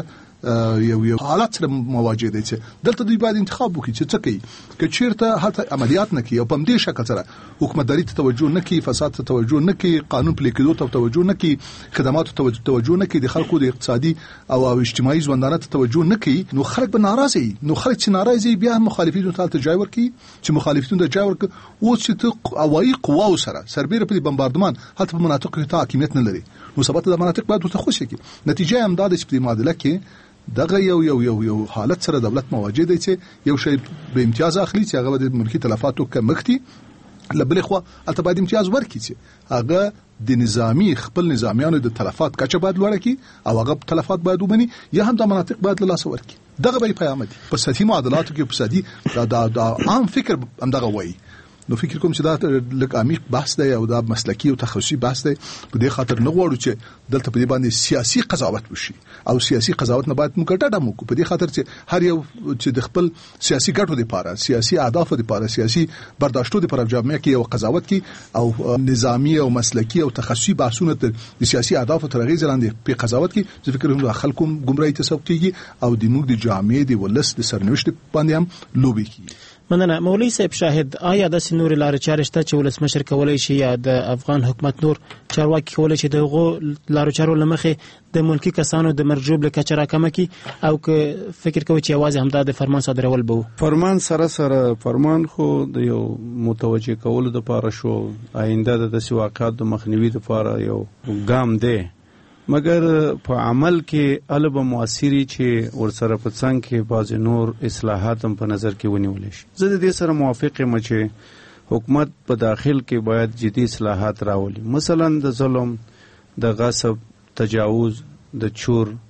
یو یو حالت سره مواجه دي چې دلته دوی باید انتخاب وکړي چې څه کوي. که چیرته هلته عملیات نه کوي او په دې شکل سره حکومتداري ته توجه نه کوي، فساد ته توجه نه کوي، قانون پلي کېدو ته توجه نه کوي، خدماتو ته توجه نه کوي، د خلکو د اقتصادي او اجتماعي ژوندانه ته توجه نه کوي، نو خلک به ناراضي. نو خلک چې ناراضي بیا مخالفینو ته ځای ورکړي چې مخالفینو ته ځای ورکړي او چې ته هوایي قواو سره سربېره په بمباردمان هلته په مناطقو ته حاکمیت نه لري، نو ثبات د مناطق باید ورته خوشي کی. نتیجه هم دا د چې په معادله کې دغه یو یو یو یو حالت سره دولت مواجه دی چې یو شی به امتیاز اخلي چې هغه د ملکی تلفاتو کمښتي، لبل خو البته باید امتیاز ورکړي چې هغه د نظامی خپل نظامیانو د تلفات کچه باید لوړه کی او هغه تلفات باید وبني یا هم د مناطق باید له لاس ورکړي. دغه به پیغام دی په سطحي معادلاتو کې، په سطحي دا د عام فکر هم دغه وایي. نو فکر کوم چې دا لږ عمیق بحث دی او دا مسلکی او تخصصي بحث دی. په دې خاطر نه غواړو چې دلته په دې باندې سیاسي قضاوت وشي او سیاسي قضاوت نه باید موږ ډډه وکړو. په دې خاطر چې هر یو چې د خپل سیاسي ګټو لپاره، سیاسي اهدافو لپاره، سیاسي برداشتو لپاره جامعه کې یو قضاوت کی او نظامی او مسلکی او تخصصي بحثونه د سیاسي اهدافو تر غیږ لاندې په قضاوت کې زه فکر کوم خلکو گمراهي تصور کیږي او د موږ د جامعه د ولس د سرنوشت باندې هم لوبي کیږي. مننه. مولوي صاحب شاهد، آیا د سنور لارې چارې شته چې ولسمشر کولای شي یا د افغان حکومت نور چارواکي کولای شي دغه لارې چارو لمخې د ملکی کسانو د مرجوب لکه چر راکمه کی او که فکر کوي چې आवाज همدا د فرمان صادرول بو؟ فرمان سره سره فرمان خو د یو متوجه کول د پاره شو، آینده د داسې واقعات د مخنیوي لپاره یو ګام دی، مګر په عمل کې البه موثري چې ورسره په څنګ کې بعض نور اصلاحات هم په نظر کې ونیول شي. زه د دې سره موافق یم چې حکومت په داخل کې باید جدي اصلاحات راولي، مثلا د ظلم، د غصب، تجاوز، د چور،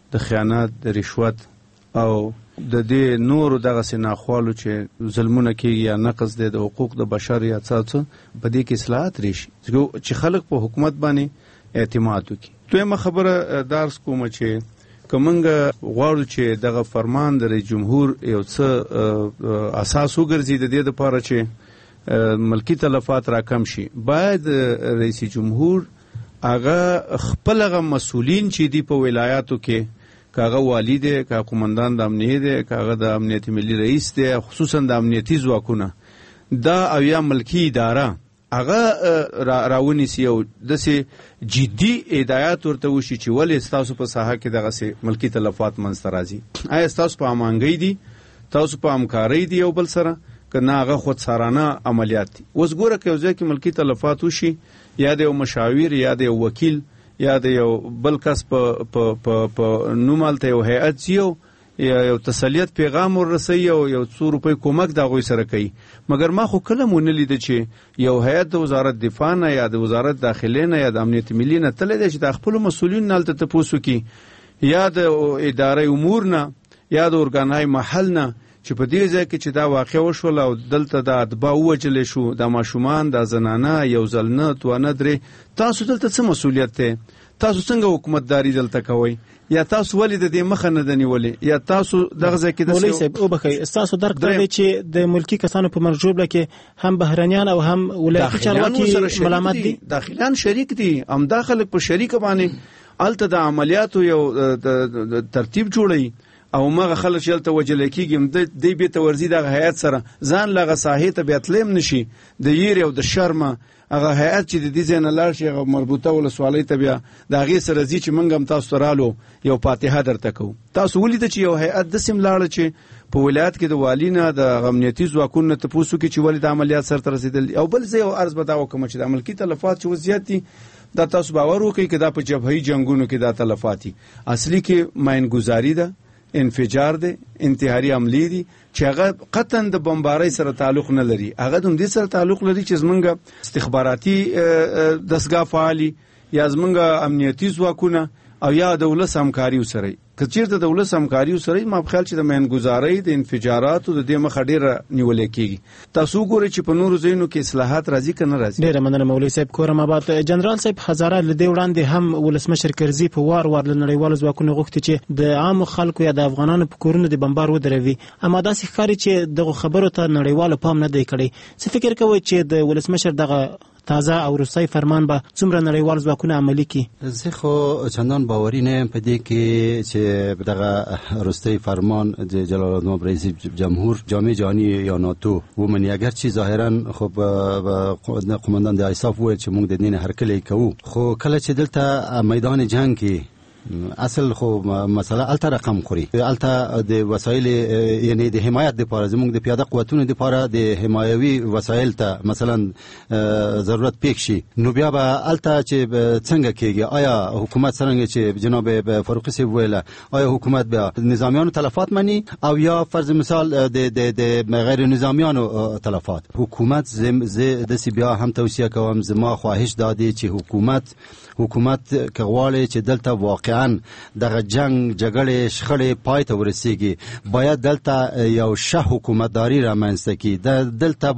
د خیانت، د رشوت او د دې نور دغه سناخوالو چې ظلمونه کوي یا نقض د حقوق د بشر یا څه په دې کې اصلاحات راشي چې خلک په حکومت باندې اعتماد وکړي. دویمه خبره درس کوم چې کومنګ غواړو چې دغه فرمان د رئیس جمهور یو څه اساس وګرځي د دې لپاره چې ملکی تلفات راکم شي، باید رئیس جمهور هغه خپل هغه مسؤلین چې دی په ولایاتو کې کاغه والی دی، کاغه قومندان د امنیه دی، کاغه د امنیت ملي رئیس دی، خصوصا د امنیتي ځواکونه دا او یا ملکی اداره هغه را راونی سی او د سي جدي هدایت ورته وشي چې ولې تاسو په ساحه کې دغه سي ملکی تلفات منځ راځي. آیا تاسو په امانګۍ دي، تاسو په همکارۍ دي یو بل سره، کنه هغه خود سارانه عملیات دي؟ اوس ګوره که ځکه چې ملکی تلفات وشي یا د یو مشاور یا د یو وکیل یا د یو بل کس په په په په نومالته یو هیئت یو یا یو تسلیت پیغام ورسي او یو څو روپۍ کومک دا غوي سره کوي. مګر ما خو کله مونږ لیدل چې یو هیئت د وزارت دفاع نه یا د وزارت داخلي نه یا د امنیت ملي نه تل دي چې د خپل مسولین نالته تاسو کې یا د ادارې امور نه یا د اورګانای محل نه چې په دې ځای کې چې دا واقع وشول او دلته د اتباع وجل شو، د ماشومان، د زنانه یو ځلنه توانه درې، تاسو دلته څه مسولیت ته؟ تاسو څنګه حکومتداري دلته کوئ؟ یا تاسو ولې د دې مخه نه دنیولې؟ یا تاسو دغه ځای کې د مولوي صاحب او بخي تاسو درک دی چې د ملکی کسانو په مرجوب لکه هم بهرنیان او هم ولایتي چارواکي ملامت دي، داخليان شریک دي، هم داخله په شریک باندې الته د عملیاتو یو ترتیب جوړي او مغه خلک چلته وجل کیږي د دې به تورزی د هيئت سره ځان لغه ساحې ته بیتلم نشي د ییر او د شرمه هغه هيئت چې د دې ځای نه لاړ شي هغه مربوطه ولسوالۍ ته بیا د هغې سره ځي چې موږ هم تاسو ته رالو یو فاتحه درته کوو. تاسو ولیده چې یو هيئت داسې لاړه چې په ولایت کې د والي نه د امنیتي ځواکونو نه تپوس وکړي چې ولې د عملیات سرته رسېدل. او بل ځای یو عرض به دا وکړم چې د ملکي تلفات چې زیات دي دا تاسو باور وکړئ چې دا په جبهي جنگونو کې دا تلفات دي، اصلي کې ماینګزاري ده، انفجار دی، انتحاري عملی دي چې هغه قطعا د بمبارۍ سره تعلق نه لري، هغه د دې سره تعلق لري چې زمونږ استخباراتي دستګاه فعالي یا زمونږ امنیتي ځواکونه او یا د ولس همکاري سره. که چیرته د ولس همکاري سره ما په خیال چې د مینګزارۍ د انفجاراتو د دې مخه ډیره نیولې کیږي. تاسو ګورئ چې په نورو ځایونو کې اصلاحات راځي کنه راځي. ډیره مننه مولوي صاحب. کورم آباد جنرال صاحب هزاره لدی وړاندې هم ولسمشر کرزي په وار وار لنړیوال ځواکونو غوښتي چې د عام خلکو یا د افغانانو په کورونو د بمبار ودروي، اما داسې ښکاري چې دغه خبرو ته نړیوال پام نه دی کړی. څه فکر کوئ چې د ولسمشر دغه تازه او روسي فرمان به څومره نړیوال ځواکونه عملي کړي؟ زه خو چندان باوري نه یم په دې کې چې دغه روسي فرمان د جلال الدین رئیس جمهور جامع جهانی یا ناتو ومني، اگر چې ظاهرا خب قومندان د ایساف وایي چې موږ د دین هرکلی کوو، خو کله چې دلته میدان جنگ کې اصل خو مسله الته رقم خوري، الته د وسایل یعنی د حمایت لپاره زموږ د پیاده قوتونو لپاره د حمایوي وسایل ته مثلا ضرورت پېښ شي، نو بیا به الته چې څنګه کېږي؟ آیا حکومت څنګه چې جناب فاروقي صاحب ویله، آیا حکومت بیا نظامیانو تلفات مني او یا فرض مثال د د غیر نظامیانو تلفات؟ حکومت زه د سی بیا هم توصیه کوم، زما خواهش دادی چې حکومت حکومت کغواړي چې دلته واقعا دغه جنگ جګړې شخړې پای ته ورسیږي، باید دلته یو شه حکومتداري رامنځته کړي، دلته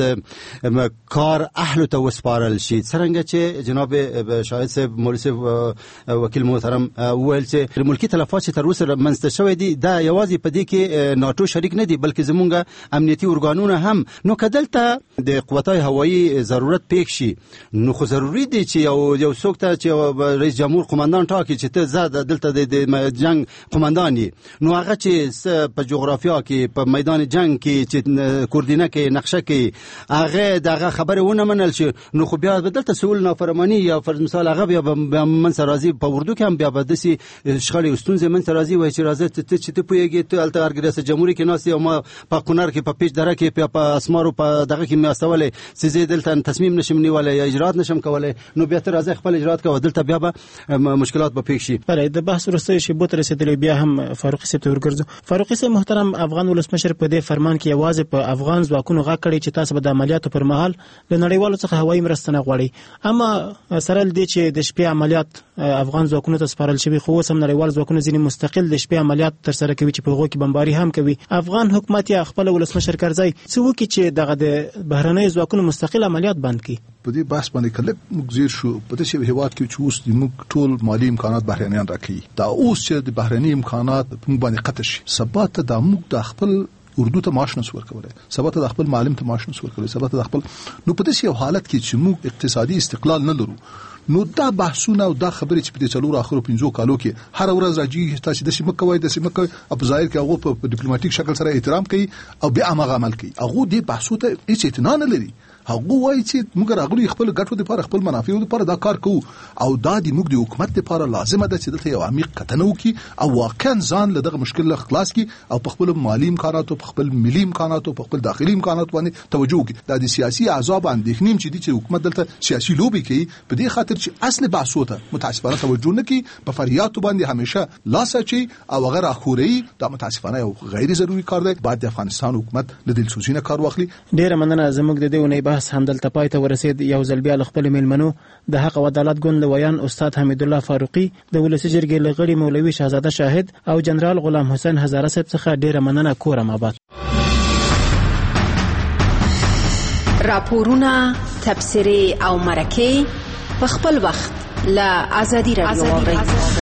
باید کار اهل ته وسپارل شي. څنګه چې جناب شاهد صاحب مولوي صاحب وکیل محترم وویل چې ملکی تلفات چې تر اوسه رامنځته شوی دي دا یوازې په دې کې ناتو شریک نه دي بلکې زمونږ امنیتي ارګانونه هم، نو که دلته د قوتای هوایي ضرورت پېښ شي نو خو ضروري دي چې یو یو څوک چې رئیس جمهور قومندان ټاکي چې ته زاد دلته د جنگ قومندان یې، نو هغه چې په جغرافیا کې په میدان جنگ کې چې کوردینه کې نقشه کې هغه دغه خبره ونه منل شي، نو خو بیا دلته سول نافرمانی یا فرض مثال هغه بیا من سرازي په اردو کې هم بیا بدسي شخړې استونزې من سرازي وای چې راځي ته چې ته پوهیږي ته الته ارګریاس جمهوریت کې ناس او ما په کونر کې په پیچ دره کې په اسمارو په دغه کې میاستولې چې دلته تصمیم نشم نیولای یا اجرات نشم کولای، نو بیا ته راځي خپل اجرات کوه، دلته بیا به مشکلات به پیښ شي. بله د بحث وروسته شی بوت رسیدلی بیا هم فاروقي صاحب ته ورګرځو. فاروقي صاحب محترم، افغان ولسمشر په دې فرمان کې یوازې په افغان ځواکونو غږ کړی چې تاسو به د عملیاتو پر مهال له نړیوالو څخه هوایي مرسته نه غواړئ، اما سره دې چې د شپې عملیات افغان ځواکونو ته سپارل شوی، خو اوس هم نړیوال ځواکونه ځینې مستقل د شپې عملیات ترسره کوي چې په هغو کې بمباري هم کوي. افغان حکومت یا خپل ولسمشر کرزی څه وکړي چې دغه د بهرنیو ځواکونو مستقل عملیات بند کړي؟ په دې بحث باندې کله موږ زیر شو په دې هیواد کې چې اوس موږ ټول مالی امکانات بهرنیان راکړي، دا اوس چې د بهرنی امکانات موږ باندې قطع شي، سبا ته د موږ د خپل اردو ته معاش نسور کولای، سبا ته د خپل معلم ته معاش نسور کولای، سبا ته د خپل نو په دې حالت کې چې موږ اقتصادي استقلال نه لرو، نو دا بحثونه او دا خبرې چې په دې څلور اخرو پنځو کالو کې هر ورځ راځي تاسو د سیمه کوي د سیمه کوي په ظاهر کې هغه په ډیپلوماټیک شکل سره احترام کوي او بیا هغه عمل کوي، هغه دې بحثو ته هیڅ اعتنا نه لري. هغه وایي چې موږ راغلي خپل ګټو لپاره خپل منافعو لپاره دا کار کوو او دا د موږ د حکومت لپاره لازمه ده چې دلته یو عمیق کتنه وکړي او واقعا ځان له دغه مشکل له خلاص کړي او په خپل مالی امکاناتو په خپل ملي امکاناتو په خپل داخلي امکاناتو باندې توجه وکړي. دا د سیاسي احزاب اندېښنې چې دي چې حکومت دلته سیاسي لوبي کوي په دې خاطر چې اصل بحثو ته متاسفانه توجه نه کوي، په فریادو باندې همیشه لاس اچي او هغه راخوري. دا متاسفانه یو غیر ضروري کار دی، باید د افغانستان حکومت له دلسوزي نه کار واخلي. ډیره مننه. زموږ د دې ونې بحث همدلته پای ته ورسید. یو ځل بیا خپل میلمنو د حق او عدالت ګوند لویان استاد حمید الله فاروقي، د ولسی جرګې لغړي مولوي شهزاده شاهد او جنرال غلام حسین هزاره صاحب څخه ډیره مننه. کورم آباد. راپورونه، تبصرې او مرکې په خپل وخت له ازادي رادیو اورئ.